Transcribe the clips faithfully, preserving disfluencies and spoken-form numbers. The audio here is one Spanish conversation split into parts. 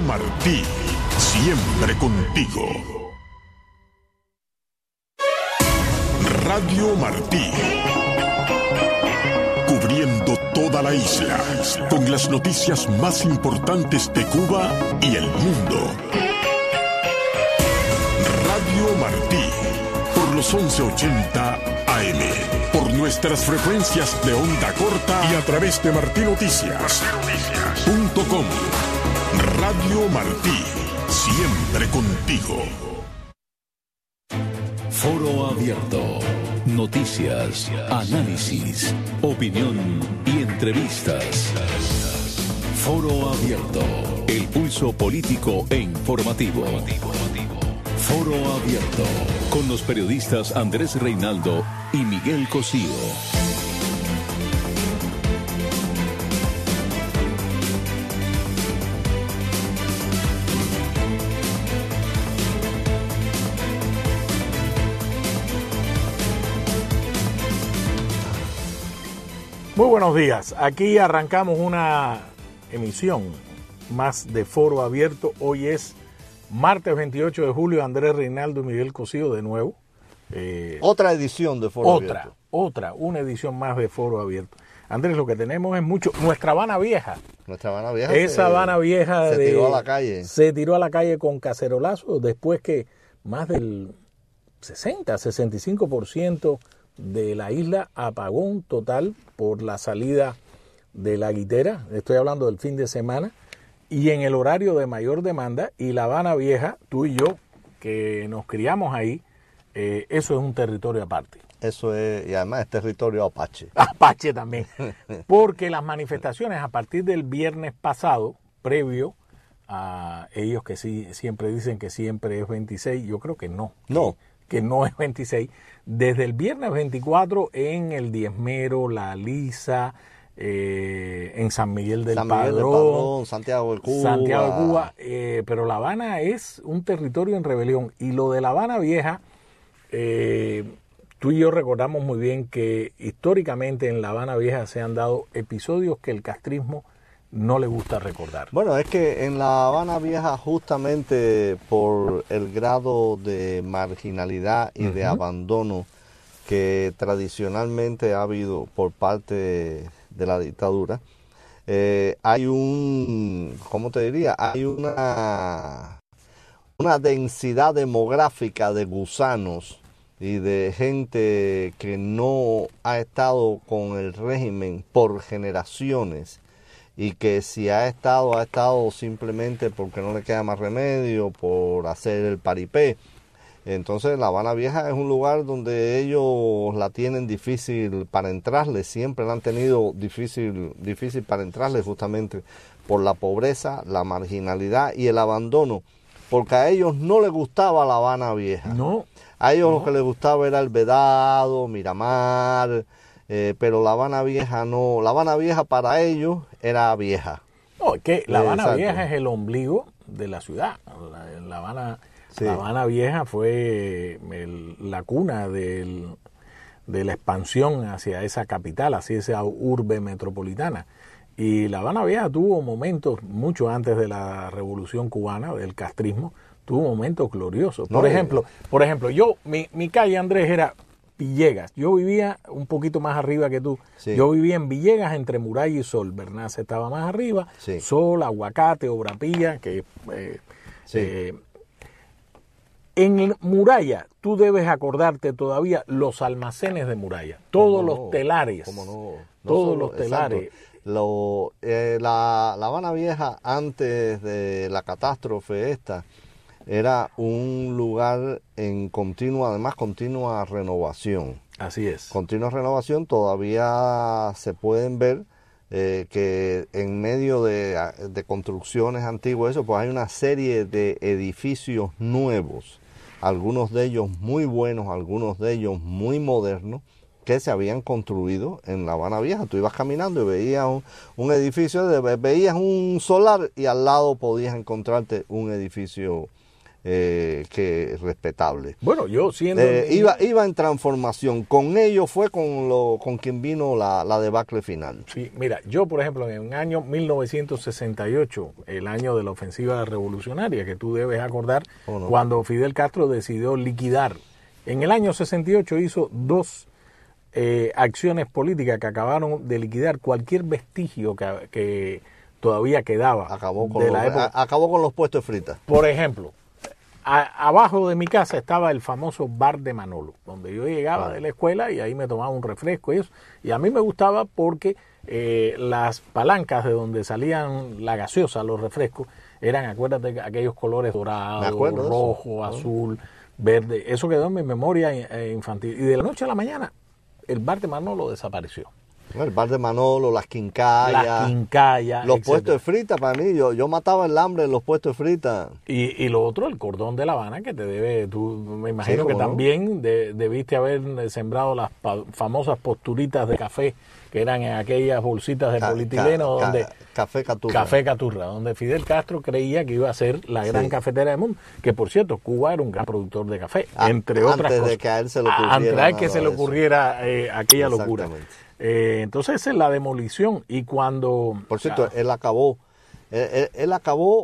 Martí, siempre contigo. Radio Martí, cubriendo toda la isla, con las noticias más importantes de Cuba y el mundo. Radio Martí, por los once ochenta A M, por nuestras frecuencias de onda corta y a través de martinoticias punto com. Radio Martí, siempre contigo. Foro Abierto. Noticias, análisis, opinión y entrevistas. Foro Abierto. El pulso político e informativo. Foro Abierto. Con los periodistas Andrés Reinaldo y Miguel Cosío. Muy buenos días. Aquí arrancamos una emisión más de Foro Abierto. Hoy es martes veintiocho de julio. Andrés Reinaldo y Miguel Cosío de nuevo. Eh, otra edición de Foro otra, Abierto. Otra, una edición más de Foro Abierto. Andrés, lo que tenemos es mucho. Nuestra Habana Vieja. Nuestra Habana Vieja. Esa se, Habana Vieja se de, tiró a la calle. Se tiró a la calle con cacerolazo después que más del sesenta, sesenta y cinco por ciento de la isla apagón total por la salida de la guitera. Estoy hablando del fin de semana. Y en el horario de mayor demanda, y La Habana Vieja, tú y yo, que nos criamos ahí, eh, eso es un territorio aparte. Eso es, y además es territorio apache. Apache también. Porque las manifestaciones a partir del viernes pasado, previo a ellos que sí siempre dicen que siempre es veintiséis, yo creo que no. No. Que, que no es veintiséis. Desde el viernes veinticuatro en el Diezmero, La Lisa, eh, en San Miguel del San Miguel Padrón, del Padrón, Santiago de Cuba. Santiago de Cuba, eh, pero La Habana es un territorio en rebelión. Y lo de La Habana Vieja, eh, tú y yo recordamos muy bien que históricamente en La Habana Vieja se han dado episodios que el castrismo no le gusta recordar. Bueno, es que en La Habana Vieja, justamente por el grado de marginalidad y uh-huh. de abandono que tradicionalmente ha habido por parte de, de la dictadura, eh, hay un, ¿cómo te diría? Hay una, una densidad demográfica de gusanos y de gente que no ha estado con el régimen por generaciones, y que si ha estado, ha estado simplemente porque no le queda más remedio, por hacer el paripé. Entonces La Habana Vieja es un lugar donde ellos la tienen difícil para entrarle, siempre la han tenido difícil, difícil para entrarle, justamente por la pobreza, la marginalidad y el abandono, porque a ellos no les gustaba La Habana Vieja. No. A ellos no. lo que les gustaba era el Vedado, Miramar, eh, pero La Habana Vieja no. La Habana Vieja para ellos era vieja. No, es que La Habana Exacto. Vieja es el ombligo de la ciudad. La, la, Habana, sí. la Habana Vieja fue el, la cuna del, de la expansión hacia esa capital, hacia esa urbe metropolitana. Y La Habana Vieja tuvo momentos, mucho antes de la Revolución Cubana, del castrismo, tuvo momentos gloriosos. Por no, ejemplo, por ejemplo, yo, mi, mi calle, Andrés, era Villegas. Yo vivía un poquito más arriba que tú. Sí. Yo vivía en Villegas entre Muralla y Sol. Bernace estaba más arriba. Sí. Sol, Aguacate, Obrapilla, que eh, sí. eh, en Muralla tú debes acordarte todavía los almacenes de Muralla, todos ¿Cómo los no? telares, ¿Cómo no? No todos solo, los telares. Lo, eh, la, la Habana Vieja, antes de la catástrofe esta, era un lugar en continua, además continua renovación. Así es. Continua renovación, todavía se pueden ver eh, que en medio de, de construcciones antiguas, eso, pues hay una serie de edificios nuevos, algunos de ellos muy buenos, algunos de ellos muy modernos, que se habían construido en La Habana Vieja. Tú ibas caminando y veías un, un edificio, de, veías un solar y al lado podías encontrarte un edificio eh, que respetable. Bueno, yo siendo... Eh, niño, iba, iba en transformación. Con ellos fue con, lo, con quien vino la, la debacle final. Sí, mira, yo por ejemplo en el año mil novecientos sesenta y ocho, el año de la ofensiva revolucionaria, que tú debes acordar, ¿Oh, no? cuando Fidel Castro decidió liquidar. En el año sesenta y ocho hizo dos eh, acciones políticas que acabaron de liquidar cualquier vestigio que, que todavía quedaba Acabó con, de los, la época. a, acabó con los puestos de fritas. Por ejemplo, a, abajo de mi casa estaba el famoso bar de Manolo, donde yo llegaba Ah. de la escuela y ahí me tomaba un refresco y eso. Y a mí me gustaba porque eh, las palancas de donde salían la gaseosa, los refrescos, eran, acuérdate, aquellos colores dorados, Me acuerdo de rojo, eso. azul, verde. Eso quedó en mi memoria eh, infantil. Y de la noche a la mañana, el bar de Manolo desapareció. El bar de Manolo, las quincallas, Las quincallas, los etcétera. puestos de fritas para mí. Yo, yo mataba el hambre en los puestos de fritas. Y, y lo otro, el cordón de La Habana, que te debe, tú me imagino Sí, que cómo no. también de- debiste haber sembrado las pa- famosas posturitas de café, que eran en aquellas bolsitas de Ca- polietileno, ca- donde ca- café Caturra. Café Caturra, donde Fidel Castro creía que iba a ser la gran Sí. cafetera del mundo, que por cierto, Cuba era un gran productor de café, A- entre otras antes de cosas. que a él se le A- ocurriera Antes de que nada se le de eso. ocurriera eh, aquella locura. Exactamente. Eh, entonces esa es la demolición y cuando... Por cierto, ah, él acabó, él, él- él acabó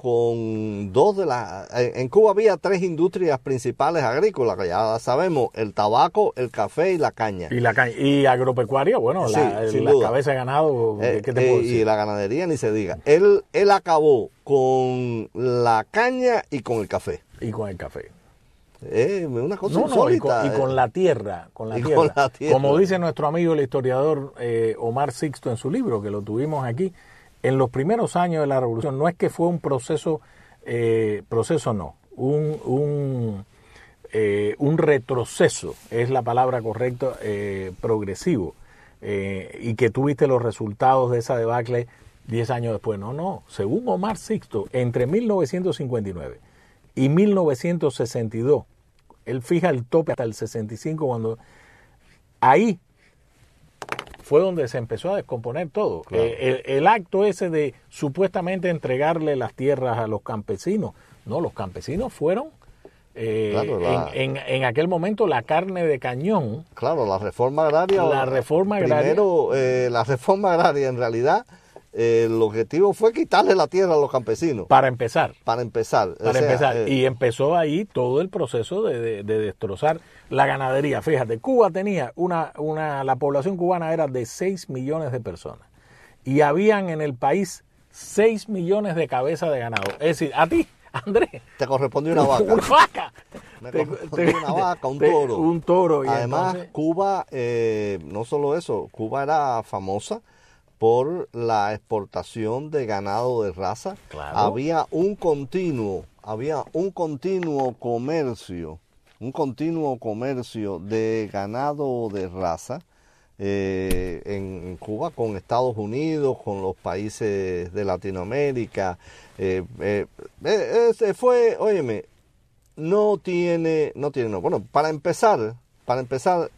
con dos de las... En en Cuba había tres industrias principales agrícolas, que ya sabemos, el tabaco, el café y la caña. y la ca- y agropecuaria, bueno, Sí, la, sin las duda. cabezas de ganado, Eh, ¿qué te eh, puedo y decir? la ganadería ni se diga. Él, él acabó con la caña y con el café. Y con el café. Eh, una cosa No, no, y insólita. con, y con eh. la tierra, con la Y tierra. con la tierra. Como dice nuestro amigo el historiador eh, Omar Sixto en su libro, que lo tuvimos aquí, en los primeros años de la revolución, no es que fue un proceso, eh, proceso no, un, un, eh, un retroceso, es la palabra correcta, eh, progresivo, eh, y que tuviste los resultados de esa debacle diez años después. No, no, según Omar Sixto, entre mil novecientos cincuenta y nueve y mil novecientos sesenta y dos, él fija el tope hasta el sesenta y cinco, cuando ahí fue donde se empezó a descomponer todo. Claro. Eh, el, el acto ese de supuestamente entregarle las tierras a los campesinos, no, los campesinos fueron eh, Claro, la- en, en, en aquel momento la carne de cañón. Claro, la reforma agraria. La reforma agraria. Primero, eh, la reforma agraria en realidad, eh, el objetivo fue quitarle la tierra a los campesinos. Para empezar, Para empezar. para O sea, empezar. eh, Y empezó ahí todo el proceso de, de- de destrozar la ganadería. Fíjate, Cuba tenía una, una, la población cubana era de seis millones de personas. Y habían en el país seis millones de cabezas de ganado. Es decir, a ti, Andrés, te correspondió una vaca. una vaca. Me Te- correspondió te- una vaca, un te- toro. Un toro. Y Además, entonces- Cuba, eh, no solo eso, Cuba era famosa por la exportación de ganado de raza. Claro. Había un continuo, había un continuo comercio, un continuo comercio de ganado de raza eh, en Cuba con Estados Unidos, con los países de Latinoamérica. Eh, eh, eh, ese fue, óyeme, no tiene, no tiene, no. Bueno, para empezar, para empezar,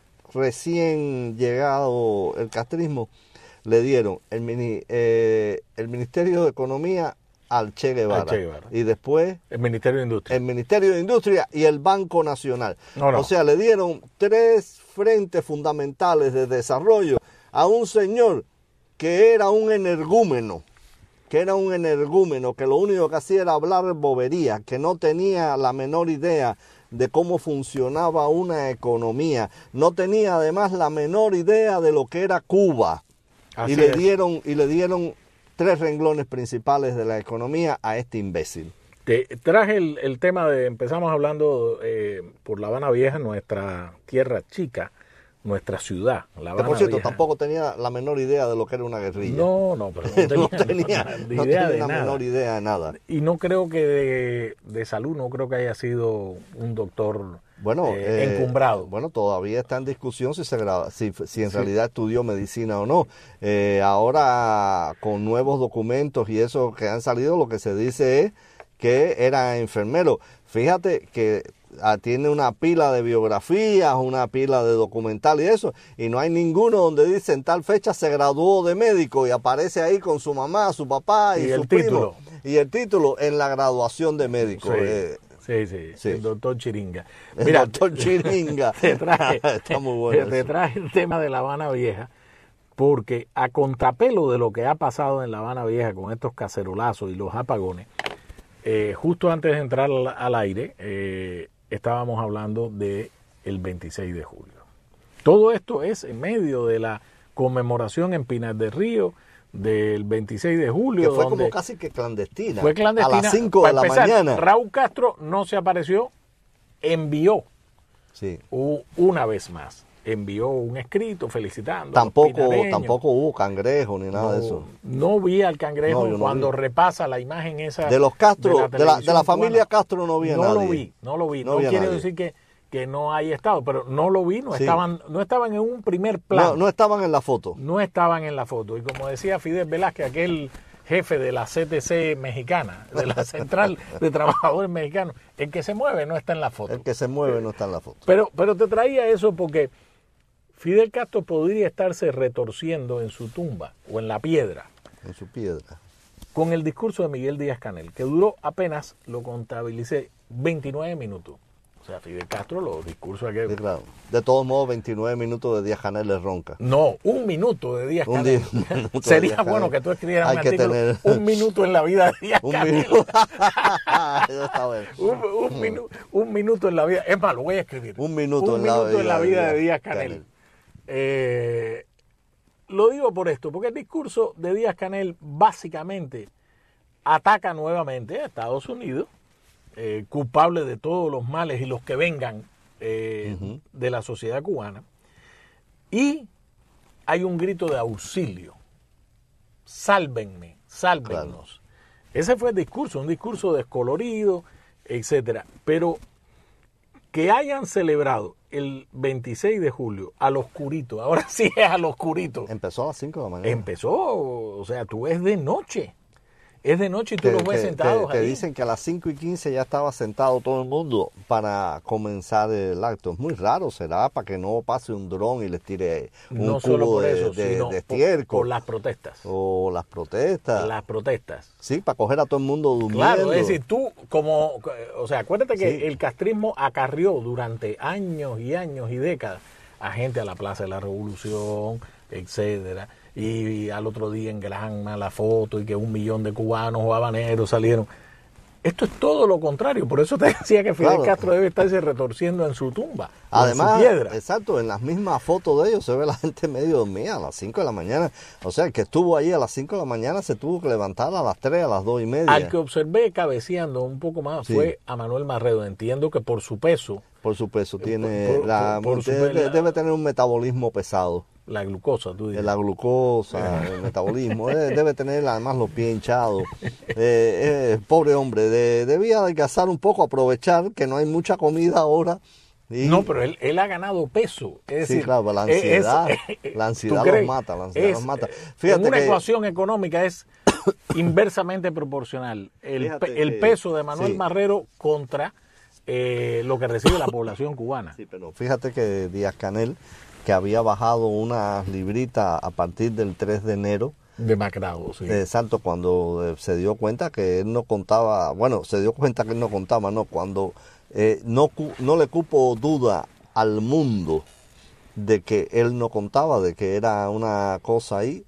recién llegado el castrismo, le dieron el, mini, eh, el Ministerio de Economía al Che Guevara, Al Che Guevara. y después el Ministerio de Industria. el Ministerio de Industria y el Banco Nacional. No, no. O sea, le dieron tres frentes fundamentales de desarrollo a un señor que era un energúmeno, que era un energúmeno, que lo único que hacía era hablar bobería, que no tenía la menor idea de cómo funcionaba una economía, no tenía además la menor idea de lo que era Cuba. Así y le es. dieron y le dieron tres renglones principales de la economía a este imbécil. Te traje el, el tema de, empezamos hablando eh, por La Habana Vieja, nuestra tierra chica, nuestra ciudad, La Que Habana por cierto, Vieja. tampoco tenía la menor idea de lo que era una guerrilla. No, no, pero no tenía, no tenía, ni no idea tenía de la nada. menor idea de nada. Y no creo que de, de salud, no creo que haya sido un doctor Bueno, eh, eh, encumbrado. Bueno, todavía está en discusión si se graba, si, si en realidad estudió medicina o no. Eh, ahora, con nuevos documentos y eso que han salido, lo que se dice es que era enfermero. Fíjate que ah, tiene una pila de biografías, una pila de documental y eso, y no hay ninguno donde dice en tal fecha se graduó de médico y aparece ahí con su mamá, su papá y, Y su el primo. título. y el título en la graduación de médico. Sí, eh, sí, sí, sí. el doctor Chiringa. el Mira, doctor Chiringa. te traje, Está muy bueno. te eso. traje el tema de La Habana Vieja, porque a contrapelo de lo que ha pasado en La Habana Vieja con estos cacerolazos y los apagones, eh, justo antes de entrar al, al aire, eh, estábamos hablando de el veintiséis de julio. Todo esto es en medio de la conmemoración en Pinar del Río del veintiséis de julio. Que fue donde como casi que clandestina. fue clandestina. A las cinco de Para la empezar, mañana. Raúl Castro no se apareció, envió Sí. u- una vez más, envió un escrito felicitando. Tampoco, a los pinareños. tampoco hubo cangrejo ni nada no, de eso. no vi al cangrejo No, yo no cuando vi. repasa la imagen esa. De los Castro, de la, de la, televisión familia cubana. Castro no vi a No nadie. lo vi, no lo vi. No No, vi a quiere nadie. decir que, que no haya estado, pero no lo vi, no, Sí. estaban, no estaban en un primer plano. No, no estaban en la foto. No estaban en la foto. Y como decía Fidel Velázquez, aquel jefe de la C T C mexicana, de la Central de Trabajadores Mexicanos, el que se mueve no está en la foto. El que se mueve no está en la foto. Pero, pero te traía eso porque Fidel Castro podría estarse retorciendo en su tumba o en la piedra En su piedra. con el discurso de Miguel Díaz-Canel, que duró apenas, lo contabilicé, veintinueve minutos. O sea, Fidel Castro, los discursos Sí, aquel... claro. De todos modos, veintinueve minutos de Díaz-Canel le ronca. No, un minuto de Díaz Un Canel. día- un minuto de Sería Díaz-Canel. bueno que tú escribieras Hay un que artículo, tener- un minuto en la vida de Díaz Un Canel. minuto. Eso está bueno. Un, un minu- un minuto en la vida. Es más, lo voy a escribir. Un minuto Un en la minuto en la vida vida de de Díaz Díaz-Canel. Canel. Eh, lo digo por esto, porque el discurso de Díaz Canel básicamente ataca nuevamente a Estados Unidos, eh, culpable de todos los males y los que vengan eh, Ujú. de la sociedad cubana. Y hay un grito de auxilio. Sálvenme, sálvennos. Ese fue el discurso, un discurso descolorido, etcétera. Pero que hayan celebrado el veintiséis de julio al oscurito, ahora sí es al oscurito, Empezó a las cinco de la mañana. empezó, o sea, tú ves de noche. Es de noche y tú Que- los ves que- sentados que- que ahí. dicen que a las cinco y quince ya estaba sentado todo el mundo para comenzar el acto. Es muy raro, será para que no pase un dron y les tire un no solo cubo por de, eso, de- sino de por, estiércol por las protestas. o las protestas. Las protestas. Sí, para coger a todo el mundo durmiendo. Claro, es decir, tú como, o sea, acuérdate que Sí. el castrismo acarrió durante años y años y décadas a gente a la Plaza de la Revolución, etcétera, y al otro día en Granma la foto y que un millón de cubanos o habaneros salieron. Esto es todo lo contrario, por eso te decía que Fidel Claro. Castro debe estarse retorciendo en su tumba, o Además, en su piedra. exacto, en las mismas fotos de ellos se ve la gente medio dormida a las cinco de la mañana. O sea, el que estuvo ahí a las cinco de la mañana se tuvo que levantar a las tres, a las dos y media. Al que observé cabeceando un poco más Sí. fue a Manuel Marredo. Entiendo que por su peso, Por su peso, tiene por- la, por- por su debe, pe- debe tener un metabolismo pesado. la glucosa, tú dices. La glucosa, el metabolismo, debe, debe tener además los pies hinchados. Eh, eh, pobre hombre, de- debía adelgazar un poco, aprovechar que no hay mucha comida ahora. y- No, pero él, él ha ganado peso. Es Sí, decir, claro, la es- ansiedad, es- la ¿tú ansiedad crees? los mata, la ansiedad Es, los mata. eh, Fíjate en una que- ecuación económica es inversamente proporcional el, Fíjate pe- el que- peso de Manuel sí. Marrero contra eh, lo que recibe la población cubana. Sí, pero fíjate que Díaz Canel, que había bajado unas libritas a partir del tres de enero, Demacrado, sí. exacto, cuando eh, se dio cuenta que él no contaba, bueno, se dio cuenta que él no contaba, no, cuando eh, no, cu- no le cupo duda al mundo de que él no contaba, de que era una cosa ahí,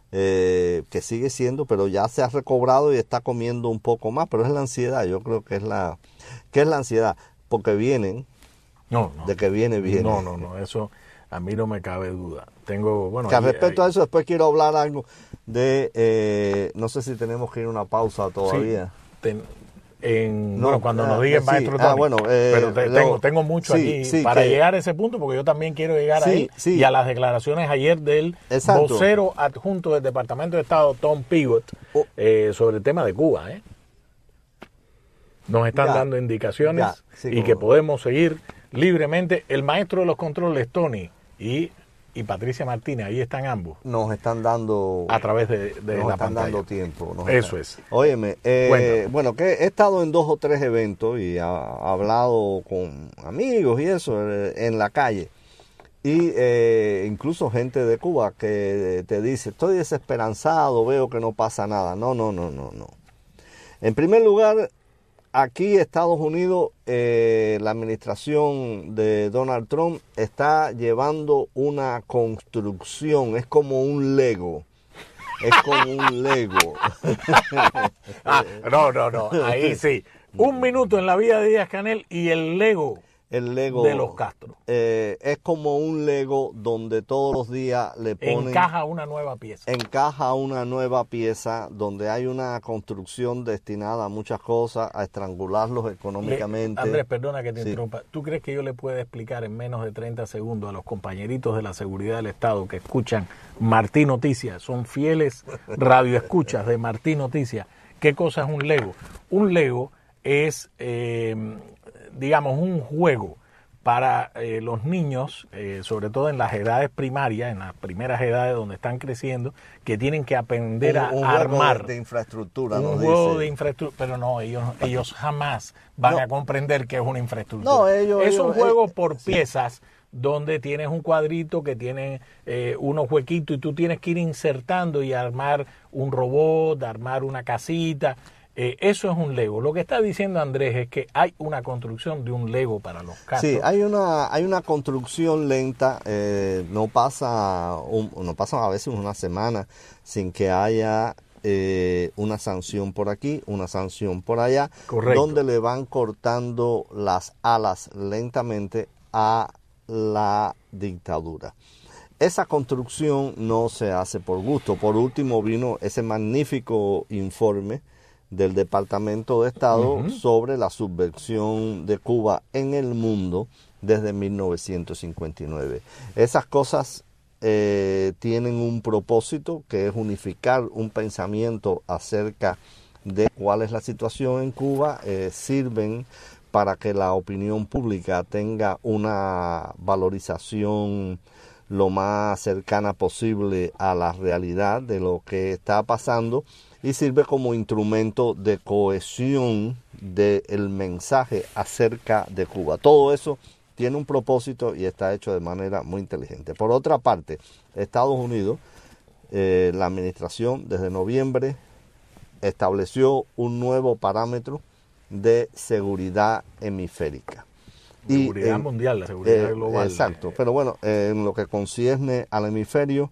eh, que sigue siendo, pero ya se ha recobrado y está comiendo un poco más, pero es la ansiedad, yo creo que es la, que es la ansiedad, porque vienen, No, no. de que viene, viene. No, no, no, eso a mí no me cabe duda. Tengo, bueno, Que al ahí- respecto ahí- a eso, después quiero hablar algo de, eh, no sé si tenemos que ir a una pausa todavía. Sí, ten- en, No, bueno, cuando ah, nos diga el sí, maestro ah, Tony. bueno, eh, pero te- luego- tengo, tengo mucho sí, aquí sí, para que- llegar a ese punto, porque yo también quiero llegar Sí, ahí sí. y a las declaraciones ayer del Exacto. vocero adjunto del Departamento de Estado, Tom Pivot, Oh. eh, sobre el tema de Cuba. ¿eh? Nos están Ya, dando indicaciones ya, sí, y como- que podemos seguir libremente. El maestro de los controles, Tony, y, y Patricia Martínez, ahí están ambos, Nos están dando, a través de, de nos la están pantalla. dando tiempo. nos Eso están- es. Óyeme, eh, Cuéntame. bueno, que he estado en dos o tres eventos y he hablado con amigos y eso eh, en la calle. Y eh, incluso gente de Cuba que te dice, estoy desesperanzado, veo que no pasa nada. No, no, no, no, no. En primer lugar, aquí Estados Unidos, eh, la administración de Donald Trump está llevando una construcción, es como un Lego. Es como un Lego. ah, no, no, no, ahí sí. Un minuto en la vida de Díaz-Canel y el Lego. El Lego de los Castro. Eh, es como un Lego donde todos los días le ponen... Encaja una nueva pieza. Encaja una nueva pieza donde hay una construcción destinada a muchas cosas, a estrangularlos económicamente. Le, Andrés, perdona que te sí. interrumpa. ¿Tú crees que yo le pueda explicar en menos de treinta segundos a los compañeritos de la seguridad del Estado que escuchan Martí Noticias, son fieles radioescuchas de Martí Noticias, qué cosa es un Lego? Un Lego es... Eh, digamos, un juego para eh, los niños, eh, sobre todo en las edades primarias, en las primeras edades donde están creciendo, que tienen que aprender un, a un armar. De, de infraestructura, un nos juego dice. de infraestructura, pero no, ellos, ellos jamás van no. a comprender qué es una infraestructura. No, ellos, es ellos, un juego ellos, por sí. piezas, donde tienes un cuadrito que tiene eh, unos huequitos y tú tienes que ir insertando y armar un robot, armar una casita. Eh, eso es un Lego. Lo que está diciendo Andrés es que hay una construcción de un Lego para los Castro. Sí, hay una hay una construcción lenta. Eh, no pasa un, no pasa a veces una semana sin que haya eh, una sanción por aquí, una sanción por allá, Correcto. Donde le van cortando las alas lentamente a la dictadura. Esa construcción no se hace por gusto. Por último vino ese magnífico informe del Departamento de Estado uh-huh. sobre la subversión de Cuba en el mundo desde mil novecientos cincuenta y nueve. Esas cosas eh, tienen un propósito que es unificar un pensamiento acerca de cuál es la situación en Cuba, eh, sirven para que la opinión pública tenga una valorización lo más cercana posible a la realidad de lo que está pasando, y sirve como instrumento de cohesión del mensaje acerca de Cuba. Todo eso tiene un propósito y está hecho de manera muy inteligente. Por otra parte, Estados Unidos, eh, la administración desde noviembre estableció un nuevo parámetro de seguridad hemisférica. Seguridad y, eh, mundial, la seguridad eh, global. Exacto, pero bueno, eh, en lo que concierne al hemisferio,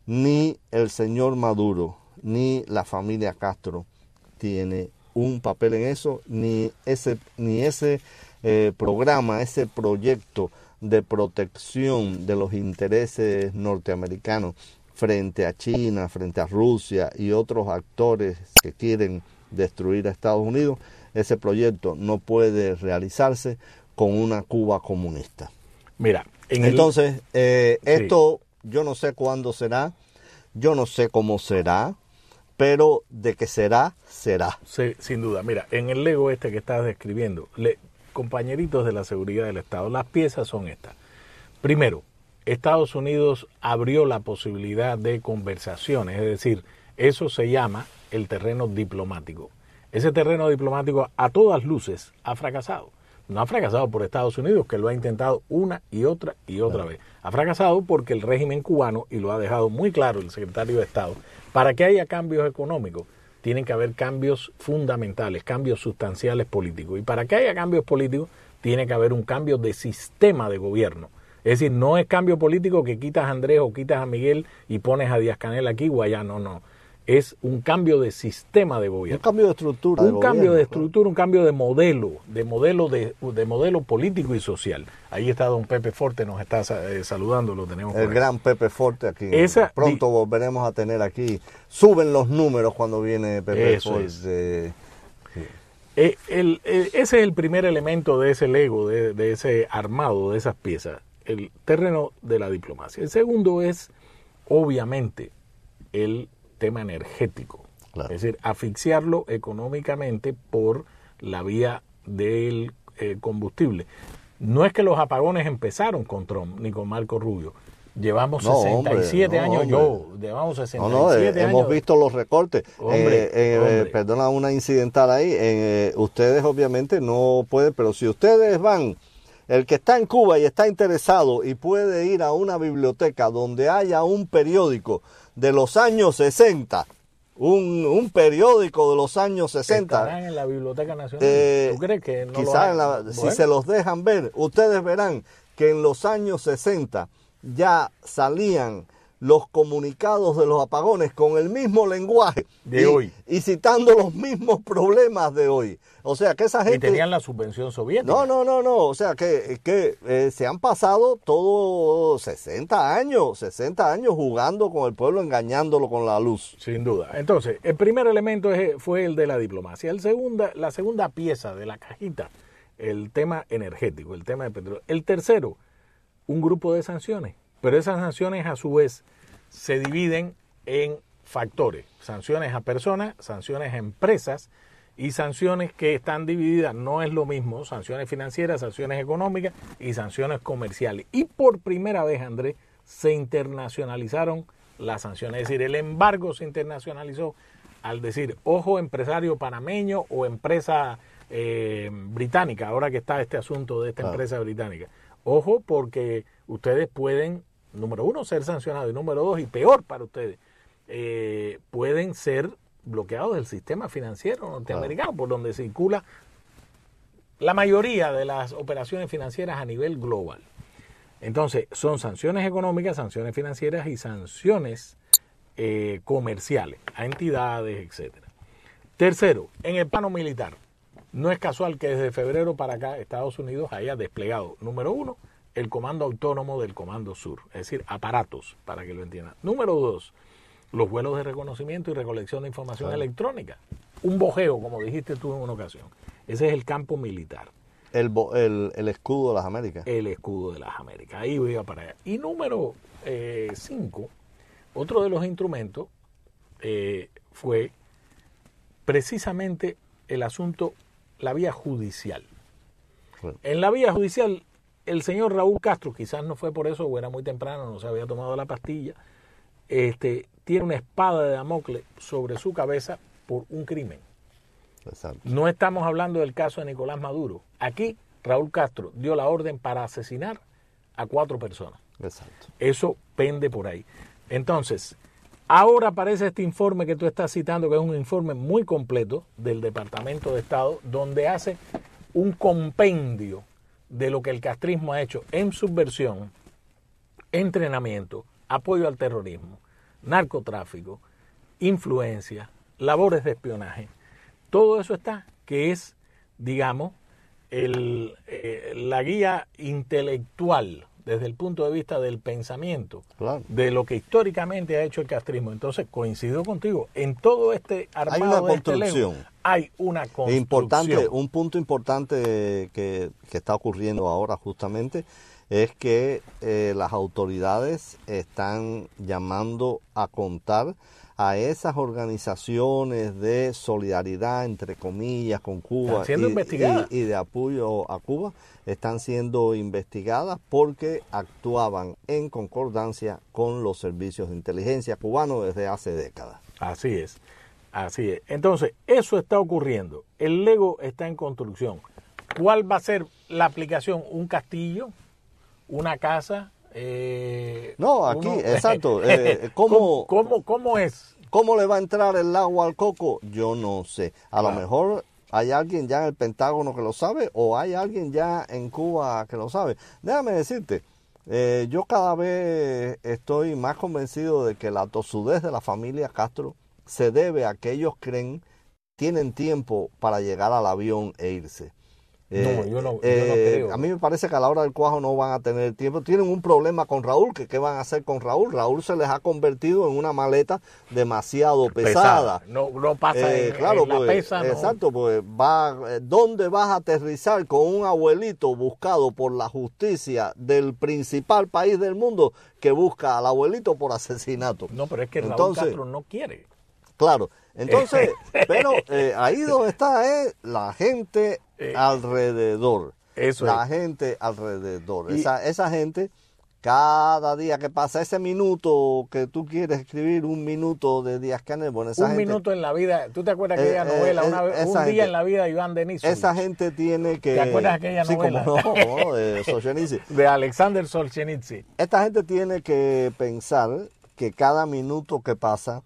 ni el señor Maduro ni la familia Castro tiene un papel en eso, ni ese, ni ese eh, programa, ese proyecto de protección de los intereses norteamericanos frente a China, frente a Rusia y otros actores que quieren destruir a Estados Unidos. Ese proyecto no puede realizarse con una Cuba comunista. Mira, en entonces, eh, sí. esto yo no sé cuándo será, yo no sé cómo será, pero de que será, será. Sí, sin duda. Mira, en el Lego este que estás describiendo, le, compañeritos de la seguridad del Estado, las piezas son estas. Primero, Estados Unidos abrió la posibilidad de conversaciones, es decir, eso se llama el terreno diplomático. Ese terreno diplomático a todas luces ha fracasado. No ha fracasado por Estados Unidos, que lo ha intentado una y otra y otra claro. vez. Ha fracasado porque el régimen cubano, y lo ha dejado muy claro el secretario de Estado, para que haya cambios económicos, tienen que haber cambios fundamentales, cambios sustanciales políticos. Y para que haya cambios políticos, tiene que haber un cambio de sistema de gobierno. Es decir, no es cambio político que quitas a Andrés o quitas a Miguel y pones a Díaz-Canel aquí o allá, no, no. Es un cambio de sistema de gobierno. Un cambio de estructura. Un de cambio gobierno, de estructura, claro. un cambio de modelo, de modelo de, de modelo político y social. Ahí está don Pepe Forte, nos está eh, saludando, lo tenemos. El gran Pepe Forte aquí. Esa, Pronto di, volveremos a tener aquí. Suben los números cuando viene Pepe eso Forte. Es. Sí. Eh, el, el, ese es el primer elemento de ese Lego, de, de ese armado, de esas piezas, el terreno de la diplomacia. El segundo es, obviamente, el tema energético, claro. Es decir, asfixiarlo económicamente por la vía del eh, combustible. No es que los apagones empezaron con Trump ni con Marco Rubio. Llevamos no, sesenta y siete hombre, años, no, yo, llevamos sesenta y siete no, no, eh, años. Hemos visto los recortes. Hombre, eh, eh, hombre. Perdona una incidental ahí. Eh, ustedes obviamente no pueden, pero si ustedes van, el que está en Cuba y está interesado y puede ir a una biblioteca donde haya un periódico de los años sesenta, un, un periódico de los años sesenta. Estarán en la Biblioteca Nacional. Eh, ¿Tú crees que no quizás en la, bueno. si se los dejan ver, ustedes verán que en los años sesenta ya salían los comunicados de los apagones con el mismo lenguaje de y, hoy y citando los mismos problemas de hoy. O sea que esa gente... Y tenían la subvención soviética. No, no, no, no. O sea que, que eh, se han pasado todos sesenta años, sesenta años jugando con el pueblo, engañándolo con la luz. Sin duda. Entonces, el primer elemento es, fue el de la diplomacia. El segunda, la segunda pieza de la cajita, el tema energético, el tema de petróleo. El tercero, un grupo de sanciones. Pero esas sanciones a su vez se dividen en factores. Sanciones a personas, sanciones a empresas y sanciones que están divididas. No es lo mismo, sanciones financieras, sanciones económicas y sanciones comerciales. Y por primera vez, Andrés, se internacionalizaron las sanciones. Es decir, el embargo se internacionalizó al decir, ojo, empresario panameño o empresa eh, británica, ahora que está este asunto de esta claro. empresa británica. Ojo, porque ustedes pueden, número uno, ser sancionados, y número dos, y peor para ustedes, eh, pueden ser bloqueados del sistema financiero norteamericano, claro. por donde circula la mayoría de las operaciones financieras a nivel global. Entonces, son sanciones económicas, sanciones financieras y sanciones eh, comerciales a entidades, etcétera. Tercero, en el plano militar, no es casual que desde febrero para acá Estados Unidos haya desplegado, número uno, el comando autónomo del Comando Sur, es decir, aparatos, para que lo entiendan. Número dos, los vuelos de reconocimiento y recolección de información claro. electrónica. Un bojeo, como dijiste tú en una ocasión. Ese es el campo militar. El, el, el escudo de las Américas. El escudo de las Américas. Ahí iba para allá. Y número eh, cinco, otro de los instrumentos eh, fue precisamente el asunto, la vía judicial. Bueno. En la vía judicial, el señor Raúl Castro, quizás no fue por eso, o era muy temprano, no se había tomado la pastilla, este, tiene una espada de Damocles sobre su cabeza por un crimen. Exacto. No estamos hablando del caso de Nicolás Maduro. Aquí Raúl Castro dio la orden para asesinar a cuatro personas. Exacto. Eso pende por ahí. Entonces, ahora aparece este informe que tú estás citando, que es un informe muy completo del Departamento de Estado, donde hace un compendio de lo que el castrismo ha hecho en subversión, entrenamiento, apoyo al terrorismo, narcotráfico, influencia, labores de espionaje. Todo eso está, que es, digamos, el, eh, la guía intelectual desde el punto de vista del pensamiento, claro. de lo que históricamente ha hecho el castrismo. Entonces, coincido contigo, en todo este armado hay una de construcción. Este Lego, hay una construcción. Importante, un punto importante que, que está ocurriendo ahora justamente es que eh, las autoridades están llamando a contar a esas organizaciones de solidaridad, entre comillas, con Cuba están siendo y, investigadas. Y, y de apoyo a Cuba, están siendo investigadas porque actuaban en concordancia con los servicios de inteligencia cubanos desde hace décadas. Así es, así es. Entonces, eso está ocurriendo. El Lego está en construcción. ¿Cuál va a ser la aplicación? ¿Un castillo? ¿Una casa? Eh, no, aquí, uno, exacto. Eh, ¿cómo, ¿Cómo, cómo, ¿Cómo es? ¿Cómo le va a entrar el agua al coco? Yo no sé. A claro. lo mejor hay alguien ya en el Pentágono que lo sabe o hay alguien ya en Cuba que lo sabe. Déjame decirte, eh, yo cada vez estoy más convencido de que la tosudez de la familia Castro se debe a que ellos creen tienen tiempo para llegar al avión e irse. No, Eh, yo no, eh, yo no creo. A mí me parece que a la hora del cuajo no van a tener tiempo. Tienen un problema con Raúl, que qué van a hacer con Raúl. Raúl se les ha convertido en una maleta demasiado pesada. pesada. No, no pasa eh, en, claro, en la pues, pesa. No. Exacto, pues va, ¿dónde vas a aterrizar con un abuelito buscado por la justicia del principal país del mundo que busca al abuelito por asesinato? No, pero es que Raúl Entonces, Castro no quiere. Claro, entonces, pero eh, ahí donde está es la gente Eh, alrededor. Eso la es. gente alrededor. Y, esa, esa gente, cada día que pasa, ese minuto que tú quieres escribir, un minuto de Díaz-Canel, bueno, esa un gente, minuto en la vida. ¿Tú te acuerdas de eh, aquella novela? eh, Una vez, un gente, día en la vida de Iván Denisovich. Esa gente tiene que... ¿Te acuerdas de aquella sí, novela? Como no, no, de Solzhenitsyn. De Alexander Solzhenitsyn. Esta gente tiene que pensar que cada minuto que pasa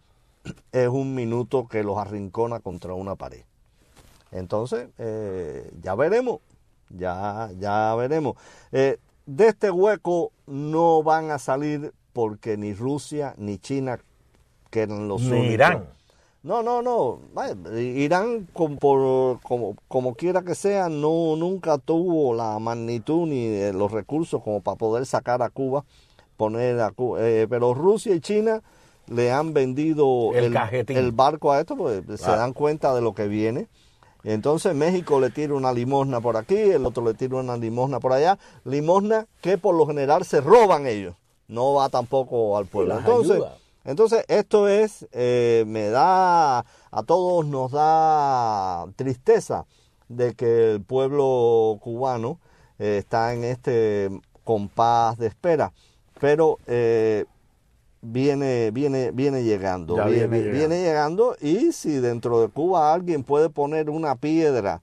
es un minuto que los arrincona contra una pared. Entonces, eh, ya veremos, ya, ya veremos. Eh, de este hueco no van a salir porque ni Rusia ni China quedan los ni únicos. Irán. No, no, no. Irán, como, por, como, como quiera que sea, no nunca tuvo la magnitud ni los recursos como para poder sacar a Cuba, poner a Cuba. Eh, pero Rusia y China le han vendido el, el, el barco a esto, pues ah. se dan cuenta de lo que viene. Entonces México le tira una limosna por aquí, el otro le tira una limosna por allá. Limosna que por lo general se roban ellos. No va tampoco al pueblo. Entonces... Ayuda. Entonces, esto es, eh, me da, a todos nos da tristeza de que el pueblo cubano eh, está en este compás de espera, pero eh, viene, viene, viene llegando, viene, viene, llegando. viene llegando y si dentro de Cuba alguien puede poner una piedra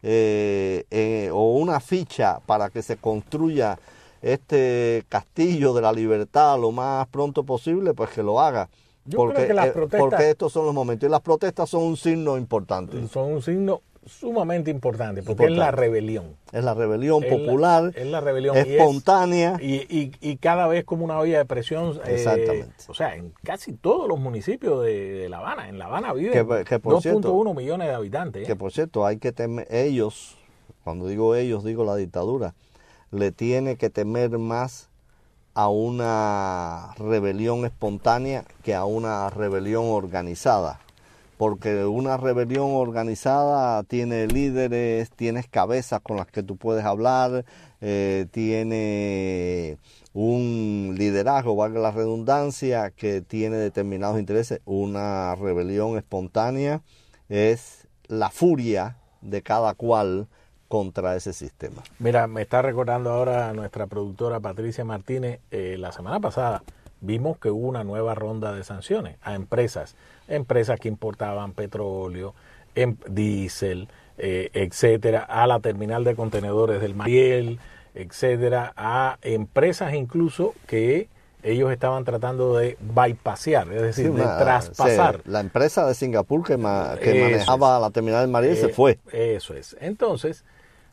eh, eh, o una ficha para que se construya este castillo de la libertad lo más pronto posible, pues que lo haga. Yo porque, creo que las protestas, eh, porque estos son los momentos. Y las protestas son un signo importante. Son un signo sumamente importante, porque importante. es la rebelión. Es la rebelión es popular, la, es la rebelión espontánea. Y, es, y, y, y cada vez como una olla de presión. Exactamente. Eh, o sea, en casi todos los municipios de, de La Habana. En La Habana viven que, que dos punto uno millones de habitantes. ¿eh? Que por cierto, hay que temer, ellos, cuando digo ellos, digo la dictadura, le tiene que temer más a una rebelión espontánea que a una rebelión organizada. Porque una rebelión organizada tiene líderes, tienes cabezas con las que tú puedes hablar, eh, tiene un liderazgo, valga la redundancia, que tiene determinados intereses. Una rebelión espontánea es la furia de cada cual contra ese sistema. Mira, me está recordando ahora nuestra productora Patricia Martínez, eh, la semana pasada vimos que hubo una nueva ronda de sanciones a empresas, empresas que importaban petróleo, em, diésel, eh, etcétera, a la terminal de contenedores del Mariel, etcétera, a empresas incluso que ellos estaban tratando de bypassear, es decir, sí, una, de traspasar. Se, la empresa de Singapur que, ma, que manejaba es. la terminal del Mariel eh, se fue. Eso es. Entonces,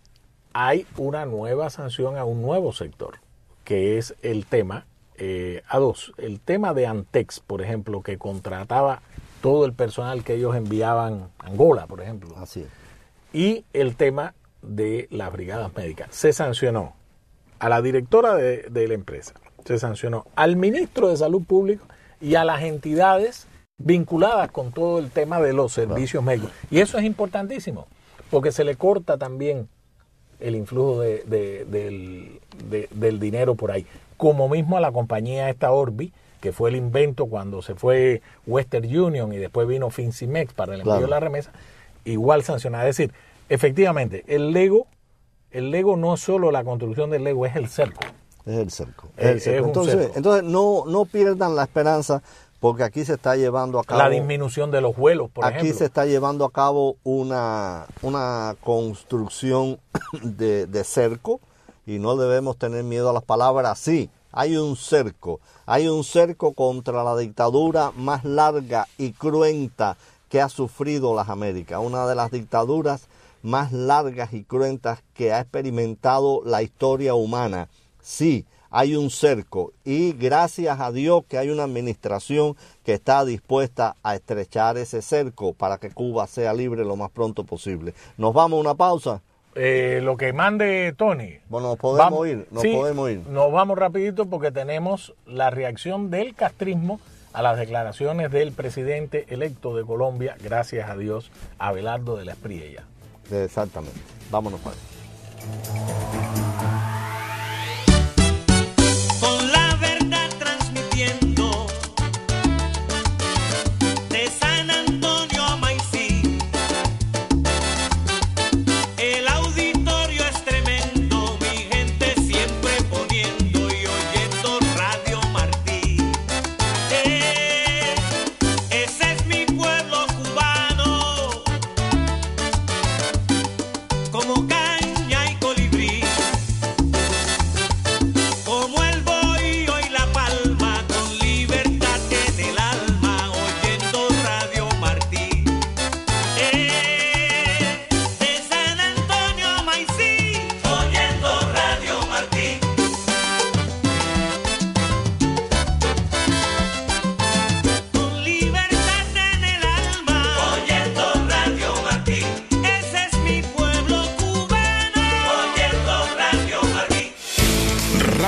hay una nueva sanción a un nuevo sector, que es el tema, eh, a dos, el tema de Antex, por ejemplo, que contrataba todo el personal que ellos enviaban a Angola, por ejemplo. Así es. Y el tema de las brigadas médicas. Se sancionó a la directora de, de la empresa, se sancionó al ministro de Salud Pública y a las entidades vinculadas con todo el tema de los servicios claro. médicos. Y eso es importantísimo, porque se le corta también el influjo de, de, del, de, del dinero por ahí. Como mismo a la compañía esta Orbi, que fue el invento cuando se fue Western Union y después vino Fincimex para el envío claro. de la remesa, igual sancionada. Es decir, efectivamente, el Lego, el Lego no es solo la construcción del Lego, es el cerco. Es el cerco. Es el cerco. Es entonces, cerco. entonces no, no pierdan la esperanza, porque aquí se está llevando a cabo... La disminución de los vuelos, por aquí ejemplo. Aquí se está llevando a cabo una, una construcción de, de cerco, y no debemos tener miedo a las palabras. Sí, hay un cerco. Hay un cerco contra la dictadura más larga y cruenta que ha sufrido las Américas. Una de las dictaduras más largas y cruentas que ha experimentado la historia humana. Sí, hay un cerco, y gracias a Dios que hay una administración que está dispuesta a estrechar ese cerco para que Cuba sea libre lo más pronto posible. ¿Nos vamos a una pausa? Eh, lo que mande Tony. Bueno, nos podemos vamos, ir, nos sí, podemos ir. Nos vamos rapidito porque tenemos la reacción del castrismo a las declaraciones del presidente electo de Colombia, gracias a Dios, Abelardo de la Espriella. Exactamente. Vámonos para allá.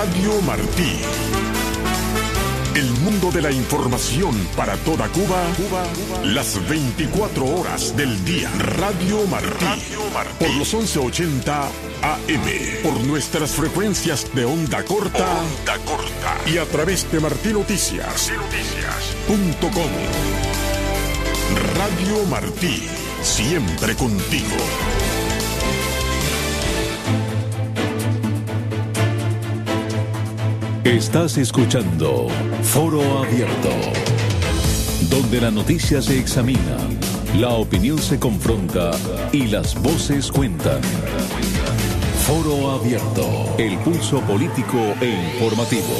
Radio Martí. El mundo de la información para toda Cuba, Cuba, Cuba, las veinticuatro horas del día. Radio Martí. Radio Martí. Por los once ochenta A M. Por nuestras frecuencias de onda corta. Onda corta. Y a través de Martí Noticias. Noticias. Punto com. Radio Martí. Siempre contigo. Estás escuchando Foro Abierto, donde la noticia se examina, la opinión se confronta y las voces cuentan. Foro Abierto, el pulso político e informativo.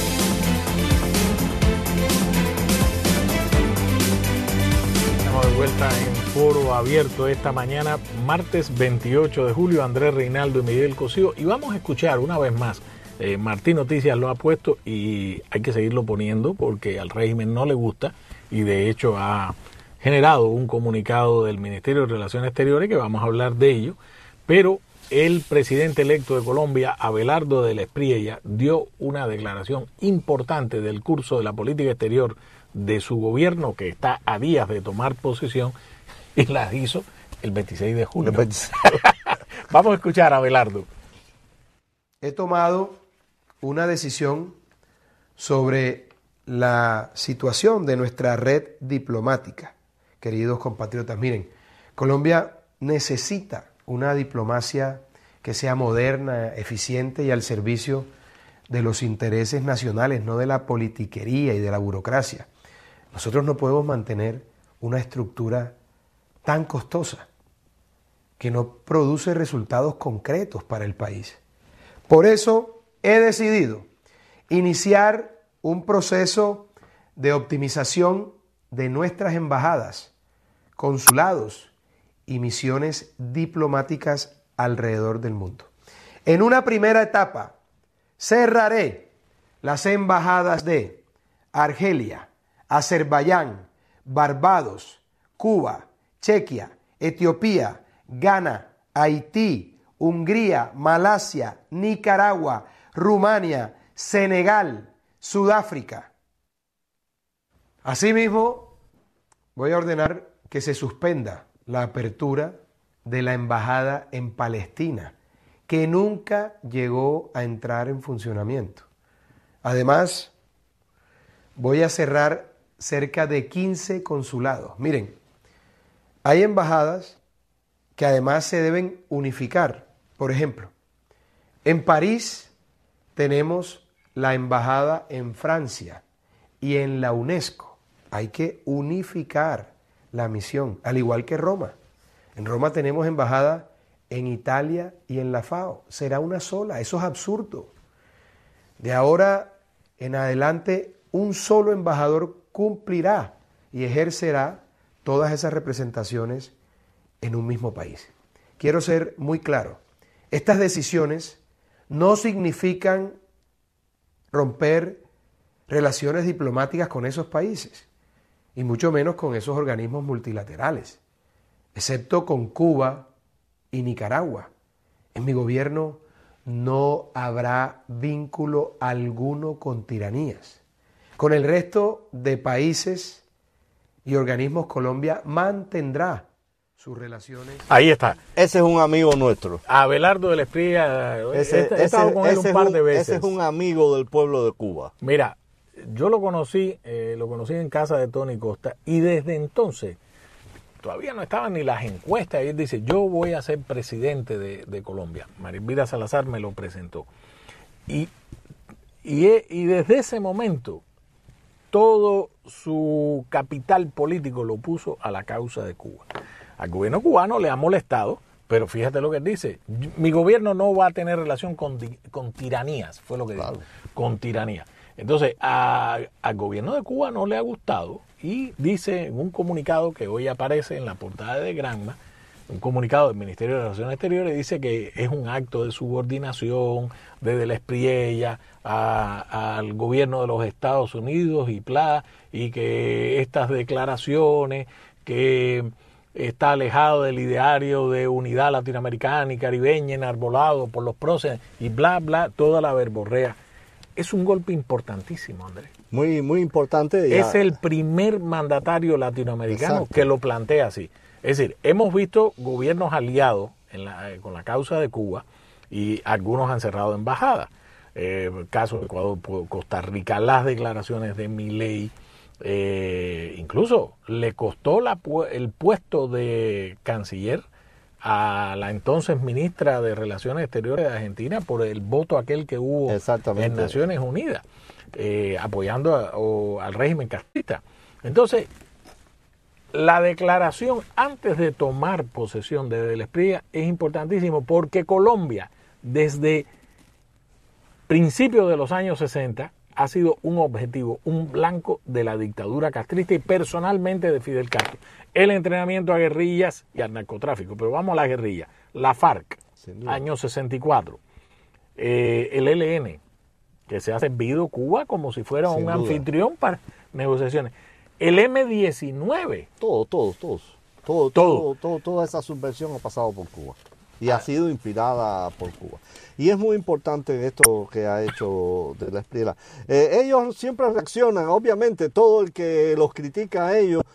Estamos de vuelta en Foro Abierto esta mañana, martes veintiocho de julio. Andrés Reinaldo y Miguel Cosío, y vamos a escuchar una vez más. Eh, Martí Noticias lo ha puesto y hay que seguirlo poniendo porque al régimen no le gusta, y de hecho ha generado un comunicado del Ministerio de Relaciones Exteriores que vamos a hablar de ello. Pero el presidente electo de Colombia, Abelardo del Espriella, dio una declaración importante del curso de la política exterior de su gobierno, que está a días de tomar posesión, y la hizo el veintiséis de junio. Vamos a escuchar a Abelardo. He tomado una decisión sobre la situación de nuestra red diplomática. Queridos compatriotas, miren, Colombia necesita una diplomacia que sea moderna, eficiente y al servicio de los intereses nacionales, no de la politiquería y de la burocracia. Nosotros no podemos mantener una estructura tan costosa que no produce resultados concretos para el país. Por eso he decidido iniciar un proceso de optimización de nuestras embajadas, consulados y misiones diplomáticas alrededor del mundo. En una primera etapa, cerraré las embajadas de Argelia, Azerbaiyán, Barbados, Cuba, Chequia, Etiopía, Ghana, Haití, Hungría, Malasia, Nicaragua, Rumania, Senegal, Sudáfrica. Asimismo, voy a ordenar que se suspenda la apertura de la embajada en Palestina, que nunca llegó a entrar en funcionamiento. Además, voy a cerrar cerca de quince consulados. Miren, hay embajadas que además se deben unificar. Por ejemplo, en París tenemos la embajada en Francia y en la UNESCO. Hay que unificar la misión, al igual que Roma. En Roma tenemos embajada en Italia y en la FAO. Será una sola, eso es absurdo. De ahora en adelante, un solo embajador cumplirá y ejercerá todas esas representaciones en un mismo país. Quiero ser muy claro, estas decisiones no significan romper relaciones diplomáticas con esos países, y mucho menos con esos organismos multilaterales, excepto con Cuba y Nicaragua. En mi gobierno no habrá vínculo alguno con tiranías. Con el resto de países y organismos, Colombia mantendrá sus relaciones. Ahí está. Ese es un amigo nuestro. Abelardo del Espriella, ese, he, he estado ese, con él un par un, de veces. Ese es un amigo del pueblo de Cuba. Mira, yo lo conocí, eh, lo conocí en casa de Tony Costa, y desde entonces todavía no estaban ni las encuestas, y él dice, yo voy a ser presidente de, de Colombia. María Elvira Salazar me lo presentó. Y, y, y desde ese momento, todo su capital político lo puso a la causa de Cuba. Al gobierno cubano le ha molestado, pero fíjate lo que él dice. Mi gobierno no va a tener relación con, con tiranías, fue lo que dijo, claro. Con tiranías. Entonces, a, al gobierno de Cuba no le ha gustado, y dice en un comunicado que hoy aparece en la portada de Granma, un comunicado del Ministerio de Relaciones Exteriores, dice que es un acto de subordinación desde el Espriella a, al gobierno de los Estados Unidos y bla, y que estas declaraciones, que está alejado del ideario de unidad latinoamericana y caribeña, enarbolado por los próceres, y bla, bla, toda la verborrea es un golpe importantísimo, Andrés. Muy, muy importante. Ya. Es el primer mandatario latinoamericano Exacto. que lo plantea así. Es decir, hemos visto gobiernos aliados en la, con la causa de Cuba y algunos han cerrado embajadas. Eh, el caso de Ecuador, Costa Rica, las declaraciones de Milei, eh, incluso le costó la, el puesto de canciller a la entonces ministra de Relaciones Exteriores de Argentina por el voto aquel que hubo en Naciones Unidas, eh, apoyando a, o, al régimen castrista. Entonces, la declaración antes de tomar posesión de Del Espriella es importantísimo porque Colombia, desde principios de los años sesenta, ha sido un objetivo, un blanco de la dictadura castrista y personalmente de Fidel Castro. El entrenamiento a guerrillas y al narcotráfico, pero vamos a la guerrilla. La FARC, año sesenta y cuatro. Eh, el E L N, que se ha servido Cuba como si fuera Sin un duda. anfitrión para negociaciones. El eme diecinueve. Todo, todos, todos. Todo, todo, todo, todo, toda esa subversión ha pasado por Cuba. Y ah. ha sido inspirada por Cuba. Y es muy importante esto que ha hecho Del Espriella. Eh, ellos siempre reaccionan, obviamente, todo el que los critica a ellos,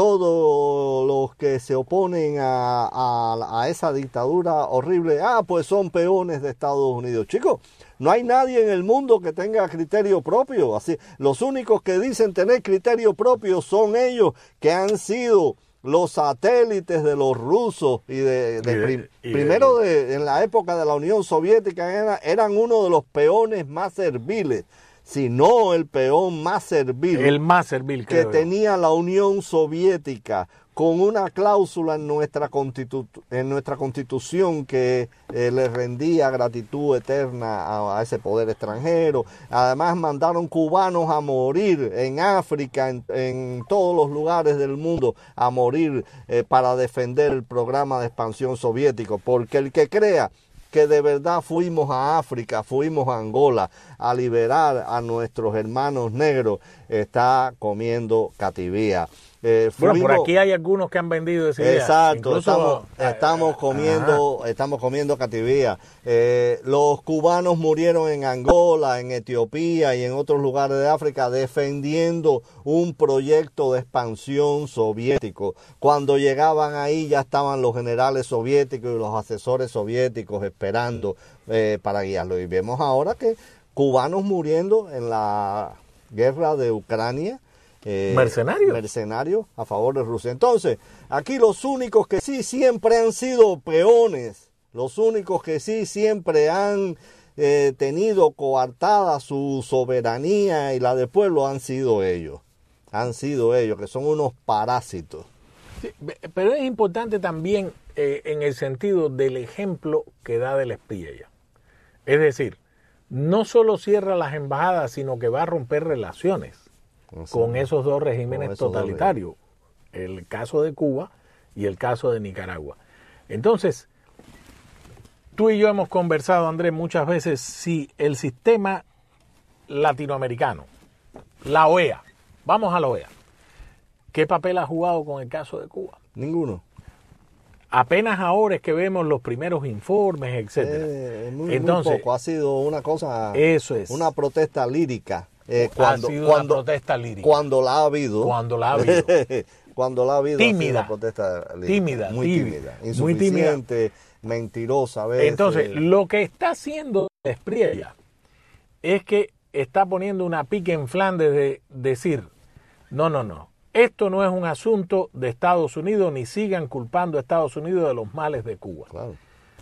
todos los que se oponen a, a, a esa dictadura horrible, ah, pues son peones de Estados Unidos. Chicos, no hay nadie en el mundo que tenga criterio propio. Así, los únicos que dicen tener criterio propio son ellos, que han sido los satélites de los rusos y de, de, y de prim, y primero de, de, en la época de la Unión Soviética era, eran uno de los peones más serviles, si no el peón más servil, el más servil que tenía la Unión Soviética, con una cláusula en nuestra, constitu en nuestra constitución que eh, le rendía gratitud eterna a, a ese poder extranjero. Además mandaron cubanos a morir en África, en, en todos los lugares del mundo, a morir eh, para defender el programa de expansión soviético, porque el que crea que de verdad fuimos a África, fuimos a Angola a liberar a nuestros hermanos negros, está comiendo cativía. Eh, fuimos, bueno, por aquí hay algunos que han vendido esa idea. Exacto, Incluso, estamos, eh, estamos comiendo ajá. estamos comiendo cativía. Eh, los cubanos murieron en Angola, en Etiopía y en otros lugares de África defendiendo un proyecto de expansión soviético. Cuando llegaban ahí ya estaban los generales soviéticos y los asesores soviéticos esperando eh, para guiarlo. Y vemos ahora que cubanos muriendo en la guerra de Ucrania, Eh, mercenarios mercenarios a favor de Rusia. Entonces, aquí los únicos que sí siempre han sido peones, los únicos que sí siempre han eh, tenido coartada su soberanía y la del pueblo han sido ellos, han sido ellos, que son unos parásitos. Sí, pero es importante también eh, en el sentido del ejemplo que da Del Espriella. Es decir, no solo cierra las embajadas, sino que va a romper relaciones con esos dos regímenes esos totalitarios, dos regímenes. El caso de Cuba y el caso de Nicaragua. Entonces, tú y yo hemos conversado, Andrés, muchas veces si el sistema latinoamericano, la O E A, vamos a la O E A, ¿qué papel ha jugado con el caso de Cuba? Ninguno. Apenas ahora es que vemos los primeros informes, etcétera. Eh, muy, Entonces, muy poco. Ha sido una cosa, eso es. una protesta lírica. Eh, cuando, ha sido cuando, una protesta lírica. Cuando la ha habido. Cuando la ha habido. cuando la ha habido. Tímida. Ha sido una protesta lírica. Tímida. Muy tímida, tímida. Insuficiente, muy tímida. Mentirosa a veces. Entonces, lo que está haciendo Del Espriella es que está poniendo una pica en Flandes de decir, no, no, no, esto no es un asunto de Estados Unidos, ni sigan culpando a Estados Unidos de los males de Cuba. Claro.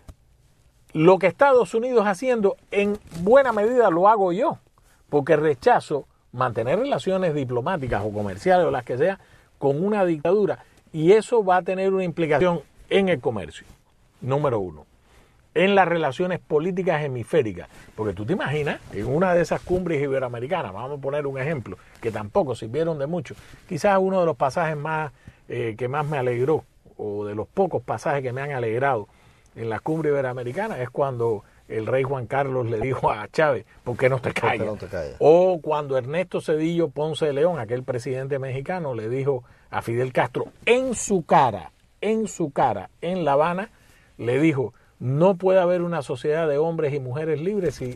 Lo que Estados Unidos haciendo, en buena medida lo hago yo, porque rechazo mantener relaciones diplomáticas o comerciales o las que sea con una dictadura, y eso va a tener una implicación en el comercio, número uno, en las relaciones políticas hemisféricas, porque tú te imaginas, en una de esas cumbres iberoamericanas, vamos a poner un ejemplo, que tampoco sirvieron de mucho, quizás uno de los pasajes más eh, que más me alegró, o de los pocos pasajes que me han alegrado en la cumbre iberoamericana, es cuando el rey Juan Carlos le dijo a Chávez, ¿por qué no te callas? No te callas? O cuando Ernesto Zedillo Ponce de León, aquel presidente mexicano, le dijo a Fidel Castro, en su cara, en su cara, en La Habana, le dijo, no puede haber una sociedad de hombres y mujeres libres si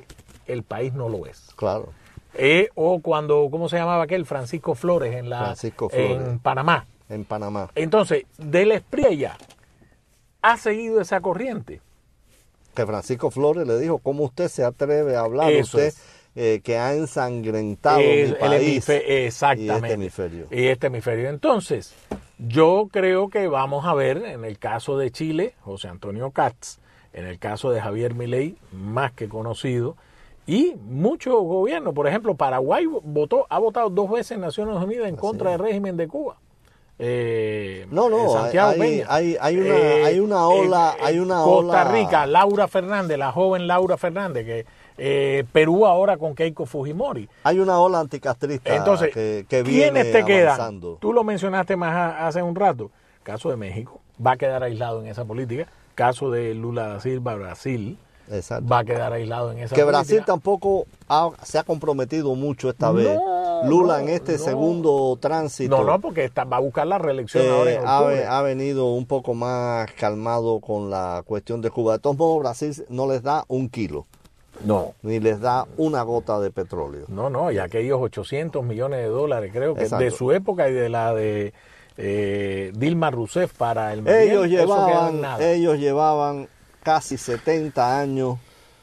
el país no lo es. Claro. Eh, o cuando, ¿cómo se llamaba aquel? Francisco Flores en, la, Francisco Flores. en Panamá. En Panamá. Entonces, del Espriella ha seguido esa corriente. Que Francisco Flores le dijo, ¿cómo usted se atreve a hablar? Eso usted es. eh, que ha ensangrentado Es mi el país hemife- exactamente. y este hemisferio. Y este hemisferio. Entonces, yo creo que vamos a ver, en el caso de Chile, José Antonio Katz, en el caso de Javier Milei, más que conocido, y muchos gobiernos, por ejemplo, Paraguay votó, ha votado dos veces en Naciones Unidas en contra del régimen de Cuba. Eh, No, no, Santiago hay- Peña. hay- hay una- Eh, hay una ola- eh, hay una Costa ola- Rica, Laura Fernández, la joven Laura Fernández, que eh, Perú ahora con Keiko Fujimori. Hay una ola anticastrista Entonces, que, que viene ¿quiénes te quedan? avanzando. Tú lo mencionaste más a- hace un rato. Caso de México, va a quedar aislado en esa política. Caso de Lula da Silva, Brasil, Exacto. va a quedar aislado en esa Que política. Brasil tampoco ha- se ha comprometido mucho esta No, vez. Lula no, en este no. segundo tránsito No, no, porque está, va a buscar la reelección eh, ahora en ha, octubre. ve- ha venido un poco más calmado con la cuestión de Cuba. De todos modos, Brasil no les da un kilo, No, ni les da una gota de petróleo. no, no, y aquellos ochocientos millones de dólares, creo que Exacto. de su época y de la de eh, Dilma Rousseff para el Mariel, Ellos eso quedó en llevaban, nada. ellos llevaban casi setenta años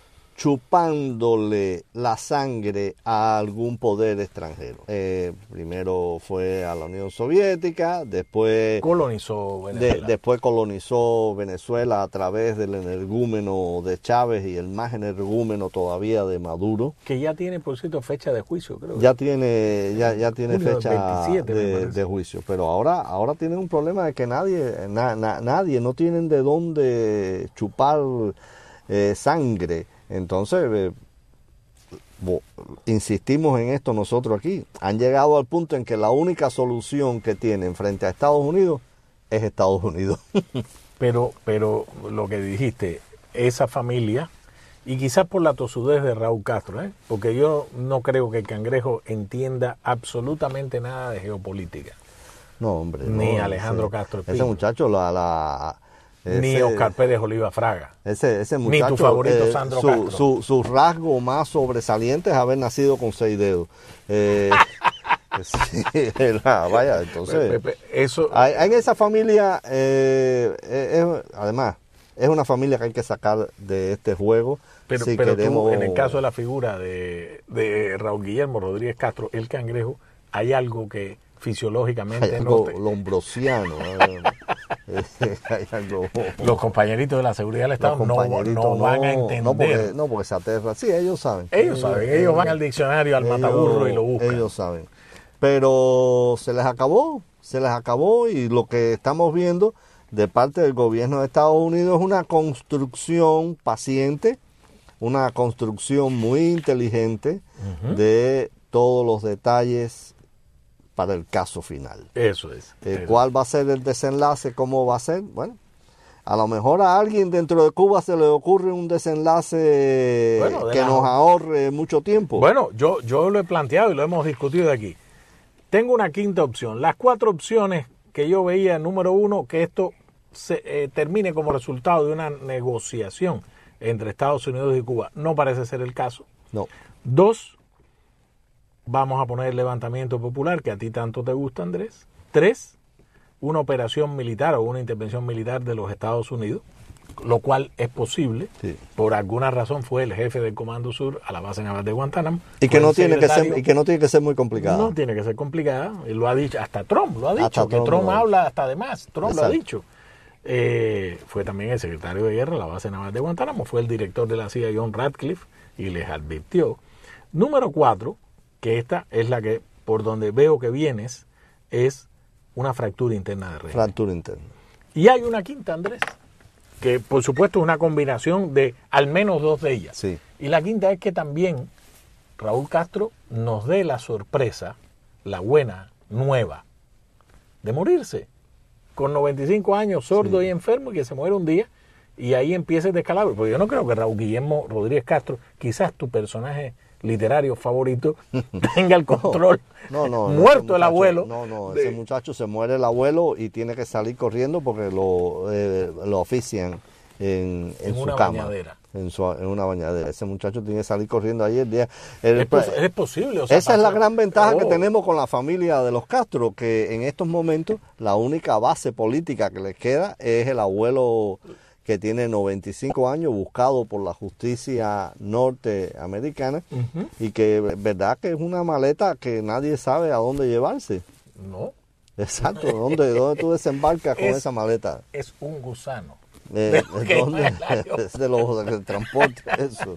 chupándole la sangre a algún poder extranjero. Eh, primero fue a la Unión Soviética, después, colonizó de- Venezuela. después colonizó Venezuela a través del energúmeno de Chávez y el más energúmeno todavía de Maduro. Que ya tiene, por cierto, fecha de juicio, creo. Ya tiene, ya, ya tiene Junio del fecha veintisiete, me de, parece. de juicio, pero ahora, ahora tienen un problema de que nadie, na- na- nadie, no tienen de dónde chupar eh, sangre. Entonces, eh, bo- insistimos en esto nosotros aquí. Han llegado al punto en que la única solución que tienen frente a Estados Unidos es Estados Unidos. Pero, pero lo que dijiste, esa familia, y quizás por la tosudez de Raúl Castro, ¿eh? Porque yo no creo que el Cangrejo entienda absolutamente nada de geopolítica. No, hombre. Ni no, Alejandro ese- Castro Ese Espino. muchacho, la... la Ni ese- Oscar Pérez Oliva Fraga. Ese, ese Ni muchacho, tu favorito, eh, Sandro su, Castro. su, su rasgo más sobresaliente es haber nacido con seis dedos. Eh, sí, la- vaya, entonces, Pepe, eso, hay- en esa familia, eh, eh, es- además, es una familia que hay que sacar de este juego. pero, si pero tú, queremos, en el caso de la figura de, de Raúl Guillermo Rodríguez Castro, el Cangrejo, hay algo que fisiológicamente hay no algo te- lombrosiano. eh, eh, hay algo- los compañeritos de la seguridad del Estado los no, compañeritos no van a no, entender. No porque, no, porque se aterra. Sí, ellos saben. Ellos saben, ellos van al diccionario, al ellos- mataburro y lo buscan. Ellos saben. Pero se les acabó, se les acabó y lo que estamos viendo de parte del gobierno de Estados Unidos es una construcción paciente, una construcción muy inteligente Ujú. de todos los detalles para el caso final. Eso es. Eh, Eso. ¿Cuál va a ser el desenlace? ¿Cómo va a ser? Bueno, a lo mejor a alguien dentro de Cuba se le ocurre un desenlace Bueno, de que la- nos ahorre mucho tiempo. Bueno, yo, yo lo he planteado y lo hemos discutido aquí. Tengo una quinta opción. Las cuatro opciones que yo veía, número uno, que esto se, eh, termine como resultado de una negociación entre Estados Unidos y Cuba. No parece ser el caso. No. Dos, vamos a poner el levantamiento popular, que a ti tanto te gusta, Andrés. Tres, una operación militar o una intervención militar de los Estados Unidos, lo cual es posible. Sí. Por alguna razón fue el jefe del Comando Sur a la base naval de Guantánamo. Y que Fue no el tiene que ser secretario. y que no tiene que ser muy complicado. No tiene que ser complicada, y lo ha dicho, hasta Trump lo ha dicho, Hasta que Trump Trump lo ha habla hasta de más, Trump lo ha Exacto. dicho. Eh, fue también el secretario de guerra de la base naval de Guantánamo, fue el director de la C I A, John Radcliffe, y les advirtió. Número cuatro, que esta es la que, por donde veo que vienes, es una fractura interna de régimen. Fractura interna. Y hay una quinta, Andrés, que por supuesto es una combinación de al menos dos de ellas. Sí. Y la quinta es que también Raúl Castro nos dé la sorpresa, la buena, nueva, de morirse. Con noventa y cinco años, sordo Sí. y enfermo, y que se muere un día, y ahí empieza el descalabro. Porque yo no creo que Raúl Guillermo Rodríguez Castro, quizás tu personaje literario favorito, tenga el control. No, no, no, muerto ese muchacho- el abuelo. No, no, de- ese muchacho se muere el abuelo y tiene que salir corriendo porque lo, eh, lo ofician en, en, En su una cama. bañadera. En, su, en una bañadera. Ese muchacho tiene que salir corriendo ahí el día. El, Es, pos es posible. O sea, esa es la gran ventaja oh. que tenemos con la familia de los Castro, que en estos momentos la única base política que les queda es el abuelo que tiene noventa y cinco años, buscado por la justicia norteamericana, uh-huh. y que verdad que es una maleta que nadie sabe a dónde llevarse. No. Exacto, ¿dónde, dónde tú desembarcas con es, esa maleta? Es un gusano. Eh, de, ¿dónde? Es de los de transporte, eso.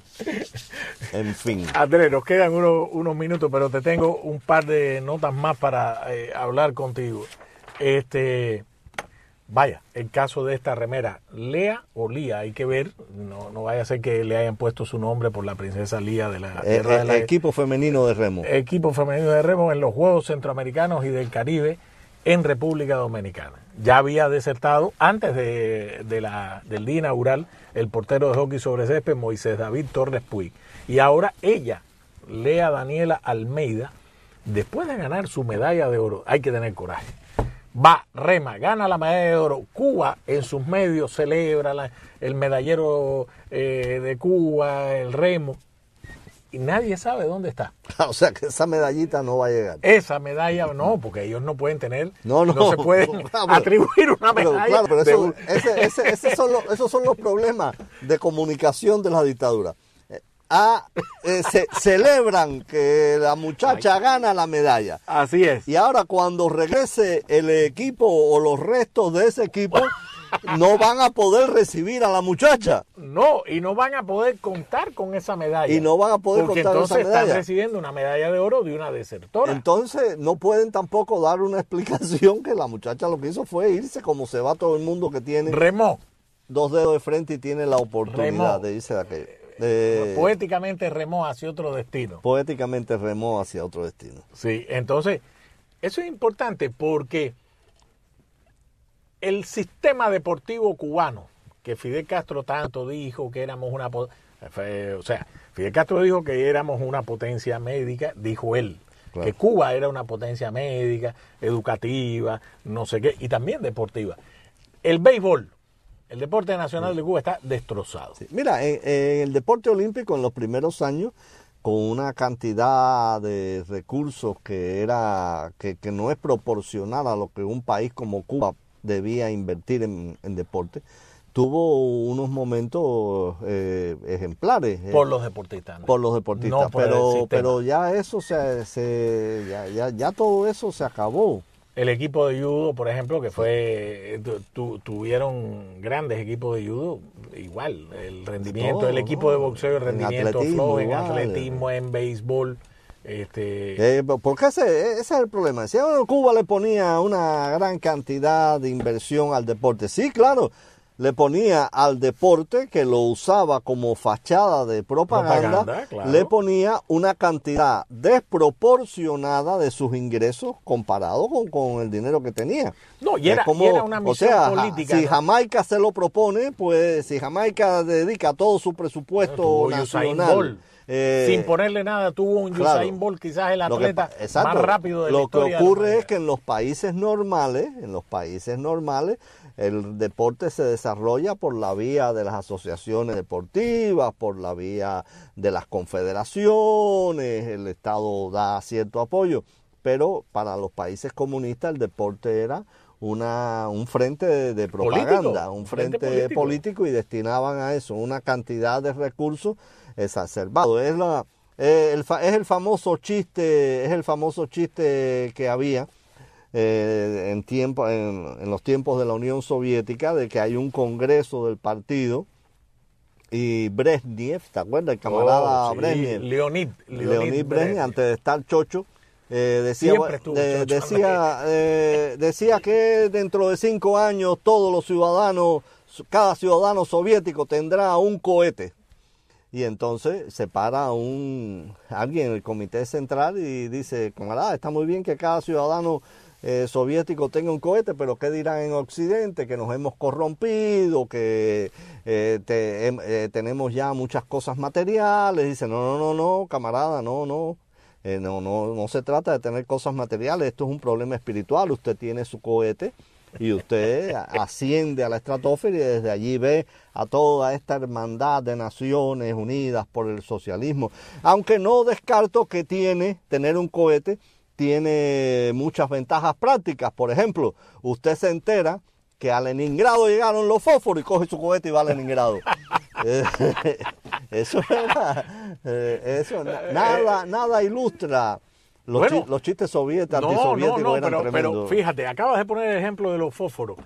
En fin. Andrés, nos quedan unos, unos minutos, pero te tengo un par de notas más para eh, hablar contigo. Este, vaya, el caso de esta remera, Lea o Lía, hay que ver, no, no vaya a ser que le hayan puesto su nombre por la princesa Lía de la eh, Tierra eh, de la... Equipo femenino de remo. Equipo femenino de remo en los Juegos Centroamericanos y del Caribe en República Dominicana. Ya había desertado antes de, de la, del día inaugural el portero de hockey sobre césped Moisés David Torres Puig. Y ahora ella, Lea Daniela Almeida, después de ganar su medalla de oro, hay que tener coraje, va, rema, gana la medalla de oro. Cuba en sus medios celebra la, el medallero eh, de Cuba, el remo, y nadie sabe dónde está. O sea que esa medallita no va a llegar. Esa medalla no, porque ellos no pueden tener, no, no, no se pueden claro, pero, atribuir una medalla. Pero, claro, pero eso, un... ese, ese, ese son los, esos son los problemas de comunicación de la dictadura. Ah, eh, se, celebran que la muchacha gana la medalla. Así es. Y ahora cuando regrese el equipo o los restos de ese equipo, no van a poder recibir a la muchacha. No, y no van a poder contar con esa medalla. Y no van a poder porque contar con esa medalla. Entonces están recibiendo una medalla de oro de una desertora. Entonces no pueden tampoco dar una explicación que la muchacha lo que hizo fue irse como se va todo el mundo que tiene remó dos dedos de frente y tiene la oportunidad remó. de irse de aquello. Eh, poéticamente remó hacia otro destino. Poéticamente remó hacia otro destino. Sí, entonces eso es importante porque el sistema deportivo cubano, que Fidel Castro tanto dijo que éramos una... O sea, Fidel Castro dijo que éramos una potencia médica, dijo él, claro. que Cuba era una potencia médica, educativa, no sé qué, y también deportiva. El béisbol, el deporte nacional sí. de Cuba está destrozado. Sí. Mira, en, en el deporte olímpico en los primeros años, con una cantidad de recursos que, era, que, que no es proporcional a lo que un país como Cuba debía invertir en, en deporte, tuvo unos momentos eh, ejemplares. Por eh, los deportistas. ¿no? Por los deportistas, no por pero, pero ya eso, se, se ya, ya, ya todo eso se acabó. El equipo de judo, por ejemplo, que fue, tu, tuvieron grandes equipos de judo, igual, el rendimiento, todo, el equipo de boxeo, el rendimiento flojo, en atletismo, en béisbol. Este... Eh, porque ese, ese es el problema. Si bueno, Cuba le ponía una gran cantidad de inversión al deporte, sí, claro, le ponía al deporte, que lo usaba como fachada de propaganda, propaganda claro. le ponía una cantidad desproporcionada de sus ingresos comparado con, con el dinero que tenía. No, y era, como, y era una misión o sea, política. Si ¿no? Jamaica se lo propone, pues si Jamaica dedica todo su presupuesto no, nacional... Eh, sin ponerle nada, tuvo un claro, Usain Bolt, quizás el atleta que, exacto, más rápido de la lo historia. Lo que ocurre es que en los países normales, en los países normales, el deporte se desarrolla por la vía de las asociaciones deportivas, por la vía de las confederaciones, el Estado da cierto apoyo, pero para los países comunistas el deporte era una un frente de, de propaganda, ¿Político? un frente, frente político. político y destinaban a eso una cantidad de recursos exacerbado. Es la eh, el, es el famoso chiste, es el famoso chiste que había eh, en tiempo en, en los tiempos de la Unión Soviética, de que hay un congreso del partido y Brezhnev, ¿te acuerdas? El camarada oh, sí. Brezhnev, Leonid, Leonid, Leonid Brezhnev, antes de estar chocho, eh, decía eh, decía eh, decía que dentro de cinco años todos los ciudadanos, cada ciudadano soviético tendrá un cohete. Y entonces se para un alguien en el comité central y dice, camarada, está muy bien que cada ciudadano eh, soviético tenga un cohete, pero ¿qué dirán en Occidente? Que nos hemos corrompido, que eh, te, eh, tenemos ya muchas cosas materiales. Dice, no, no, no, no, camarada, no, no. Eh, no, no, no se trata de tener cosas materiales, esto es un problema espiritual. Usted tiene su cohete y usted asciende a la estratosfera y desde allí ve a toda esta hermandad de Naciones Unidas por el socialismo. Aunque no descarto que tiene, tener un cohete, tiene muchas ventajas prácticas. Por ejemplo, usted se entera que a Leningrado llegaron los fósforos y coge su cohete y va a Leningrado. Eso era, eso, nada, nada ilustra los, bueno, chi, los chistes soviéticos, no, antisoviéticos no, no, eran pero, tremendos. Pero fíjate, acabas de poner el ejemplo de los fósforos.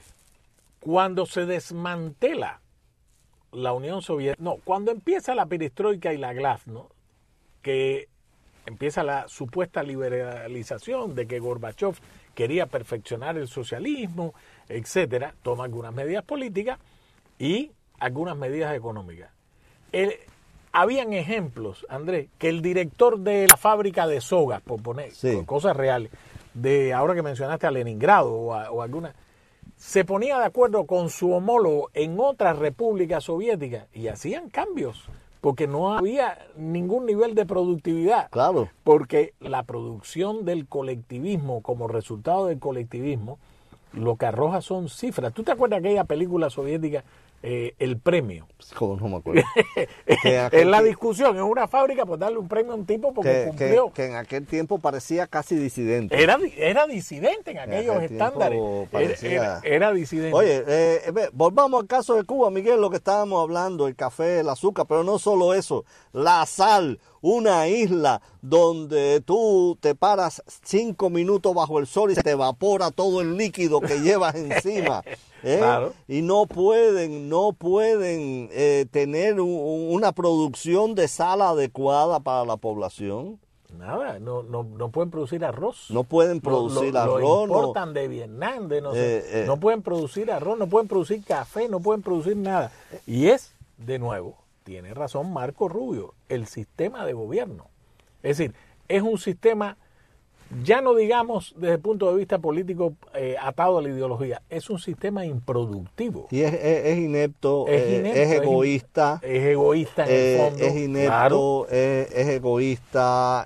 Cuando se desmantela la Unión Soviética, no, cuando empieza la perestroika y la glasnost, que empieza la supuesta liberalización de que Gorbachev quería perfeccionar el socialismo, etcétera, toma algunas medidas políticas y algunas medidas económicas. El, habían ejemplos, Andrés, que el director de la fábrica de sogas, por poner sí. cosas reales, de ahora que mencionaste a Leningrado o, a, o alguna, se ponía de acuerdo con su homólogo en otras repúblicas soviéticas y hacían cambios, porque no había ningún nivel de productividad. Claro. Porque la producción del colectivismo, como resultado del colectivismo, lo que arroja son cifras. ¿Tú te acuerdas de aquella película soviética, eh, El Premio? ¿Cómo no me acuerdo? Es la discusión, es una fábrica por darle un premio a un tipo porque que, cumplió. Que, que en aquel tiempo parecía casi disidente. Era, era disidente en aquellos en estándares. Parecía... Era, era, era disidente. Oye, eh, volvamos al caso de Cuba, Miguel, lo que estábamos hablando, el café, el azúcar, pero no solo eso, la sal. Una isla donde tú te paras cinco minutos bajo el sol y se te evapora todo el líquido que llevas encima. ¿eh? Claro. Y no pueden, no pueden eh, tener un, una producción de sal adecuada para la población. Nada, no, no, no pueden producir arroz. No pueden producir lo, lo, arroz. Lo importan no. de Vietnam, de no sé. Eh, eh. No pueden producir arroz, no pueden producir café, no pueden producir nada. Y es, de nuevo, tiene razón Marco Rubio, el sistema de gobierno. Es decir, es un sistema, ya no digamos desde el punto de vista político eh, atado a la ideología, es un sistema improductivo. Y es, es, es, inepto, es, eh, inepto, es egoísta. Es, es egoísta en eh, el fondo. Es inepto, claro. es, es egoísta,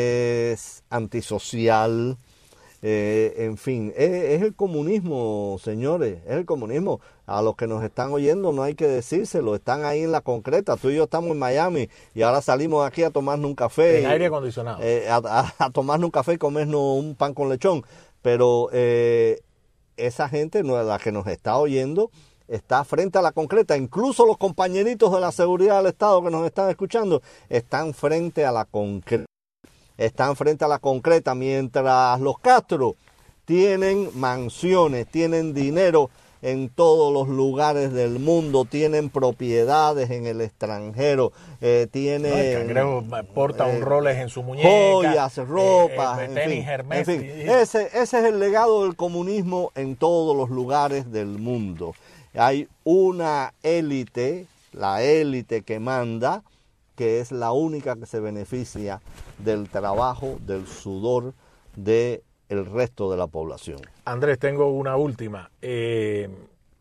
es antisocial. Eh, en fin, es, es el comunismo, señores, es el comunismo. A los que nos están oyendo no hay que decírselo, están ahí en la concreta. Tú y yo estamos en Miami y ahora salimos aquí a tomarnos un café. En aire acondicionado. Eh, a, a, a tomarnos un café y comernos un pan con lechón. Pero eh, esa gente, la que nos está oyendo, está frente a la concreta. Incluso los compañeritos de la seguridad del Estado que nos están escuchando están frente a la concreta. Están frente a la concreta, mientras los Castro tienen mansiones, tienen dinero en todos los lugares del mundo, tienen propiedades en el extranjero, eh, tienen... No, el Cangrejo porta eh, un Rolex en su muñeca. Joyas, ropas, eh, eh, en, fin, Hermes, en fin. Ese, ese es el legado del comunismo en todos los lugares del mundo. Hay una élite, la élite que manda, que es la única que se beneficia del trabajo, del sudor del resto de la población. Andrés, tengo una última. Eh,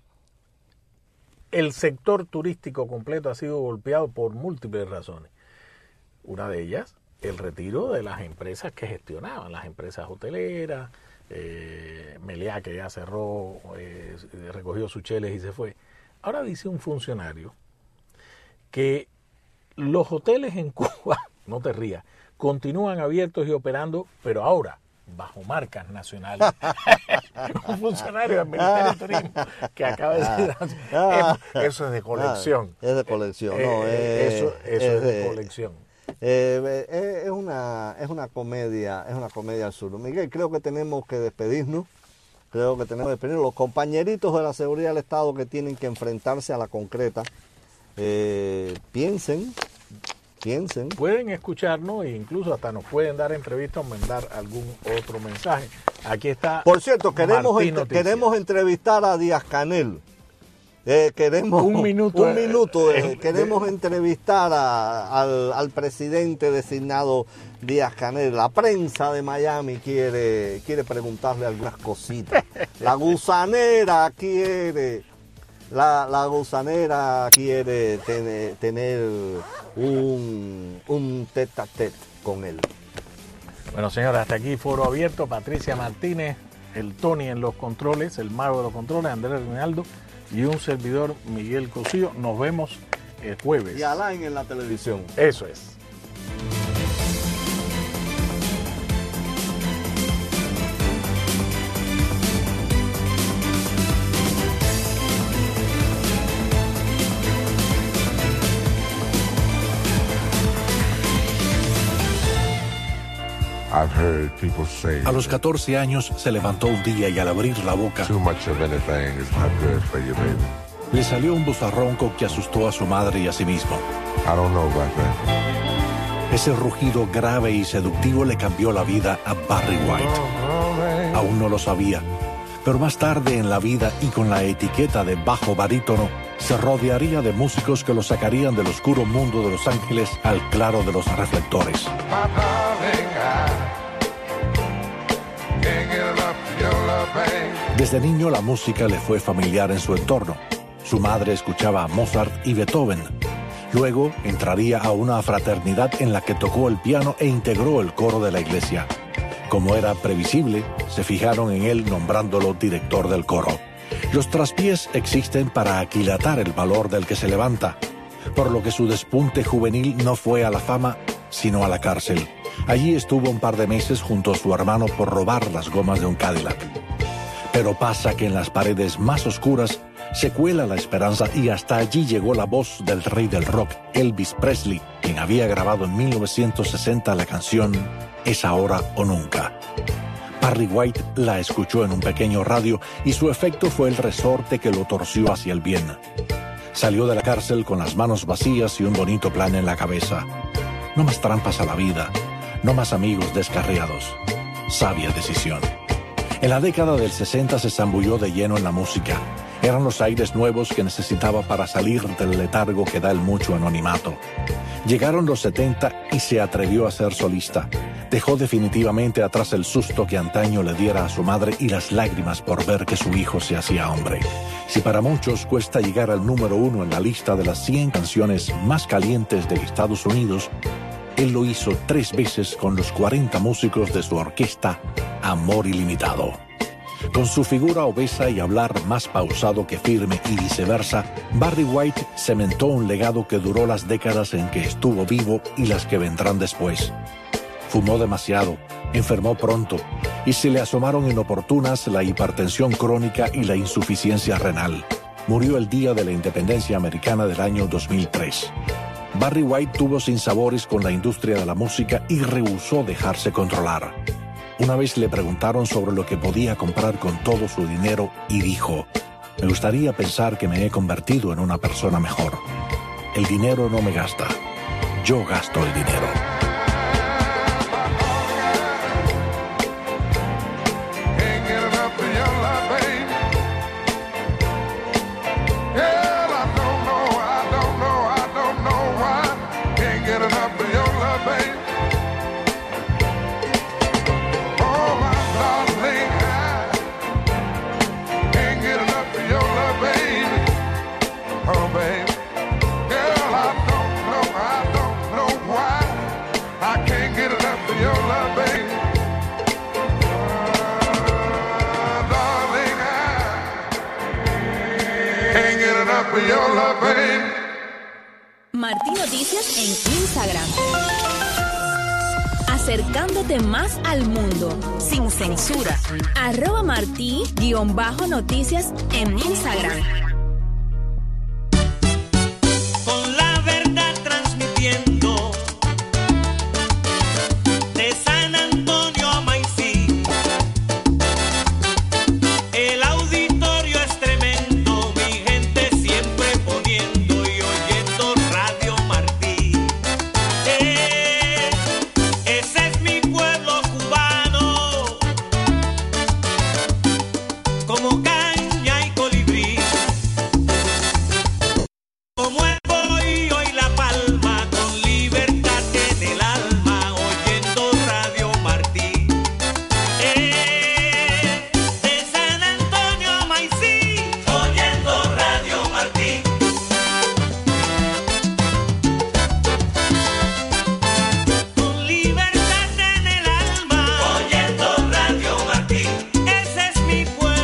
el sector turístico completo ha sido golpeado por múltiples razones. Una de ellas, el retiro de las empresas que gestionaban, las empresas hoteleras, eh, Meliá, que ya cerró, eh, recogió sus cheles y se fue. Ahora dice un funcionario que los hoteles en Cuba, no te rías, continúan abiertos y operando, pero ahora bajo marcas nacionales. Un funcionario del Ministerio de Turismo que acaba de decir, ah, eso es de colección. Ah, es de colección, no, eh, es, eso, eso es, es de, de colección. Eh, es una es una comedia, es una comedia absurda. Miguel, creo que tenemos que despedirnos. Creo que tenemos que despedirnos. Los compañeritos de la seguridad del Estado que tienen que enfrentarse a la concreta, eh, piensen, piensen. Pueden escucharnos e incluso hasta nos pueden dar entrevistas o mandar algún otro mensaje. Aquí está. Por cierto, queremos, ent queremos entrevistar a Díaz-Canel. Eh, queremos un minuto, un minuto eh, eh, queremos eh, entrevistar a, al, al presidente designado Díaz-Canel. La prensa de Miami quiere quiere preguntarle algunas cositas. La gusanera quiere la, la gusanera quiere tener, tener un, un tete a tete con él. Bueno, señores, hasta aquí Foro Abierto. Patricia Martínez el Tony en los controles, el mago de los controles, Andrés Reinaldo, y un servidor, Miguel Cosío. Nos vemos el jueves. Y Alain en la televisión. Eso es. A los catorce años se levantó un día y al abrir la boca le salió un bozarronco que asustó a su madre y a sí mismo. Ese rugido grave y seductivo le cambió la vida a Barry White. Aún no lo sabía, pero más tarde en la vida y con la etiqueta de bajo barítono se rodearía de músicos que lo sacarían del oscuro mundo de Los Ángeles al claro de los reflectores. Desde niño la música le fue familiar en su entorno. Su madre escuchaba a Mozart y Beethoven. Luego entraría a una fraternidad en la que tocó el piano e integró el coro de la iglesia. Como era previsible, se fijaron en él nombrándolo director del coro. Los traspiés existen para aquilatar el valor del que se levanta, por lo que su despunte juvenil no fue a la fama, sino a la cárcel. Allí estuvo un par de meses junto a su hermano por robar las gomas de un Cadillac. Pero pasa que en las paredes más oscuras se cuela la esperanza y hasta allí llegó la voz del rey del rock, Elvis Presley, quien había grabado en mil novecientos sesenta la canción Es ahora o nunca. Barry White la escuchó en un pequeño radio y su efecto fue el resorte que lo torció hacia el bien. Salió de la cárcel con las manos vacías y un bonito plan en la cabeza. No más trampas a la vida, no más amigos descarriados. Sabia decisión. En la década del sesenta se zambulló de lleno en la música. Eran los aires nuevos que necesitaba para salir del letargo que da el mucho anonimato. Llegaron los setenta y se atrevió a ser solista. Dejó definitivamente atrás el susto que antaño le diera a su madre y las lágrimas por ver que su hijo se hacía hombre. Si para muchos cuesta llegar al número uno en la lista de las cien canciones más calientes de Estados Unidos, él lo hizo tres veces con los cuarenta músicos de su orquesta Amor Ilimitado. Con su figura obesa y hablar más pausado que firme y viceversa, Barry White cementó un legado que duró las décadas en que estuvo vivo y las que vendrán después. Fumó demasiado, enfermó pronto y se le asomaron inoportunas la hipertensión crónica y la insuficiencia renal. Murió el día de la independencia americana del año dos mil tres. Barry White tuvo sinsabores con la industria de la música y rehusó dejarse controlar. Una vez le preguntaron sobre lo que podía comprar con todo su dinero y dijo: me gustaría pensar que me he convertido en una persona mejor. El dinero no me gasta, yo gasto el dinero. Martí Noticias en Instagram. Acercándote más al mundo, sin censura. Arroba Martí-noticias en Instagram.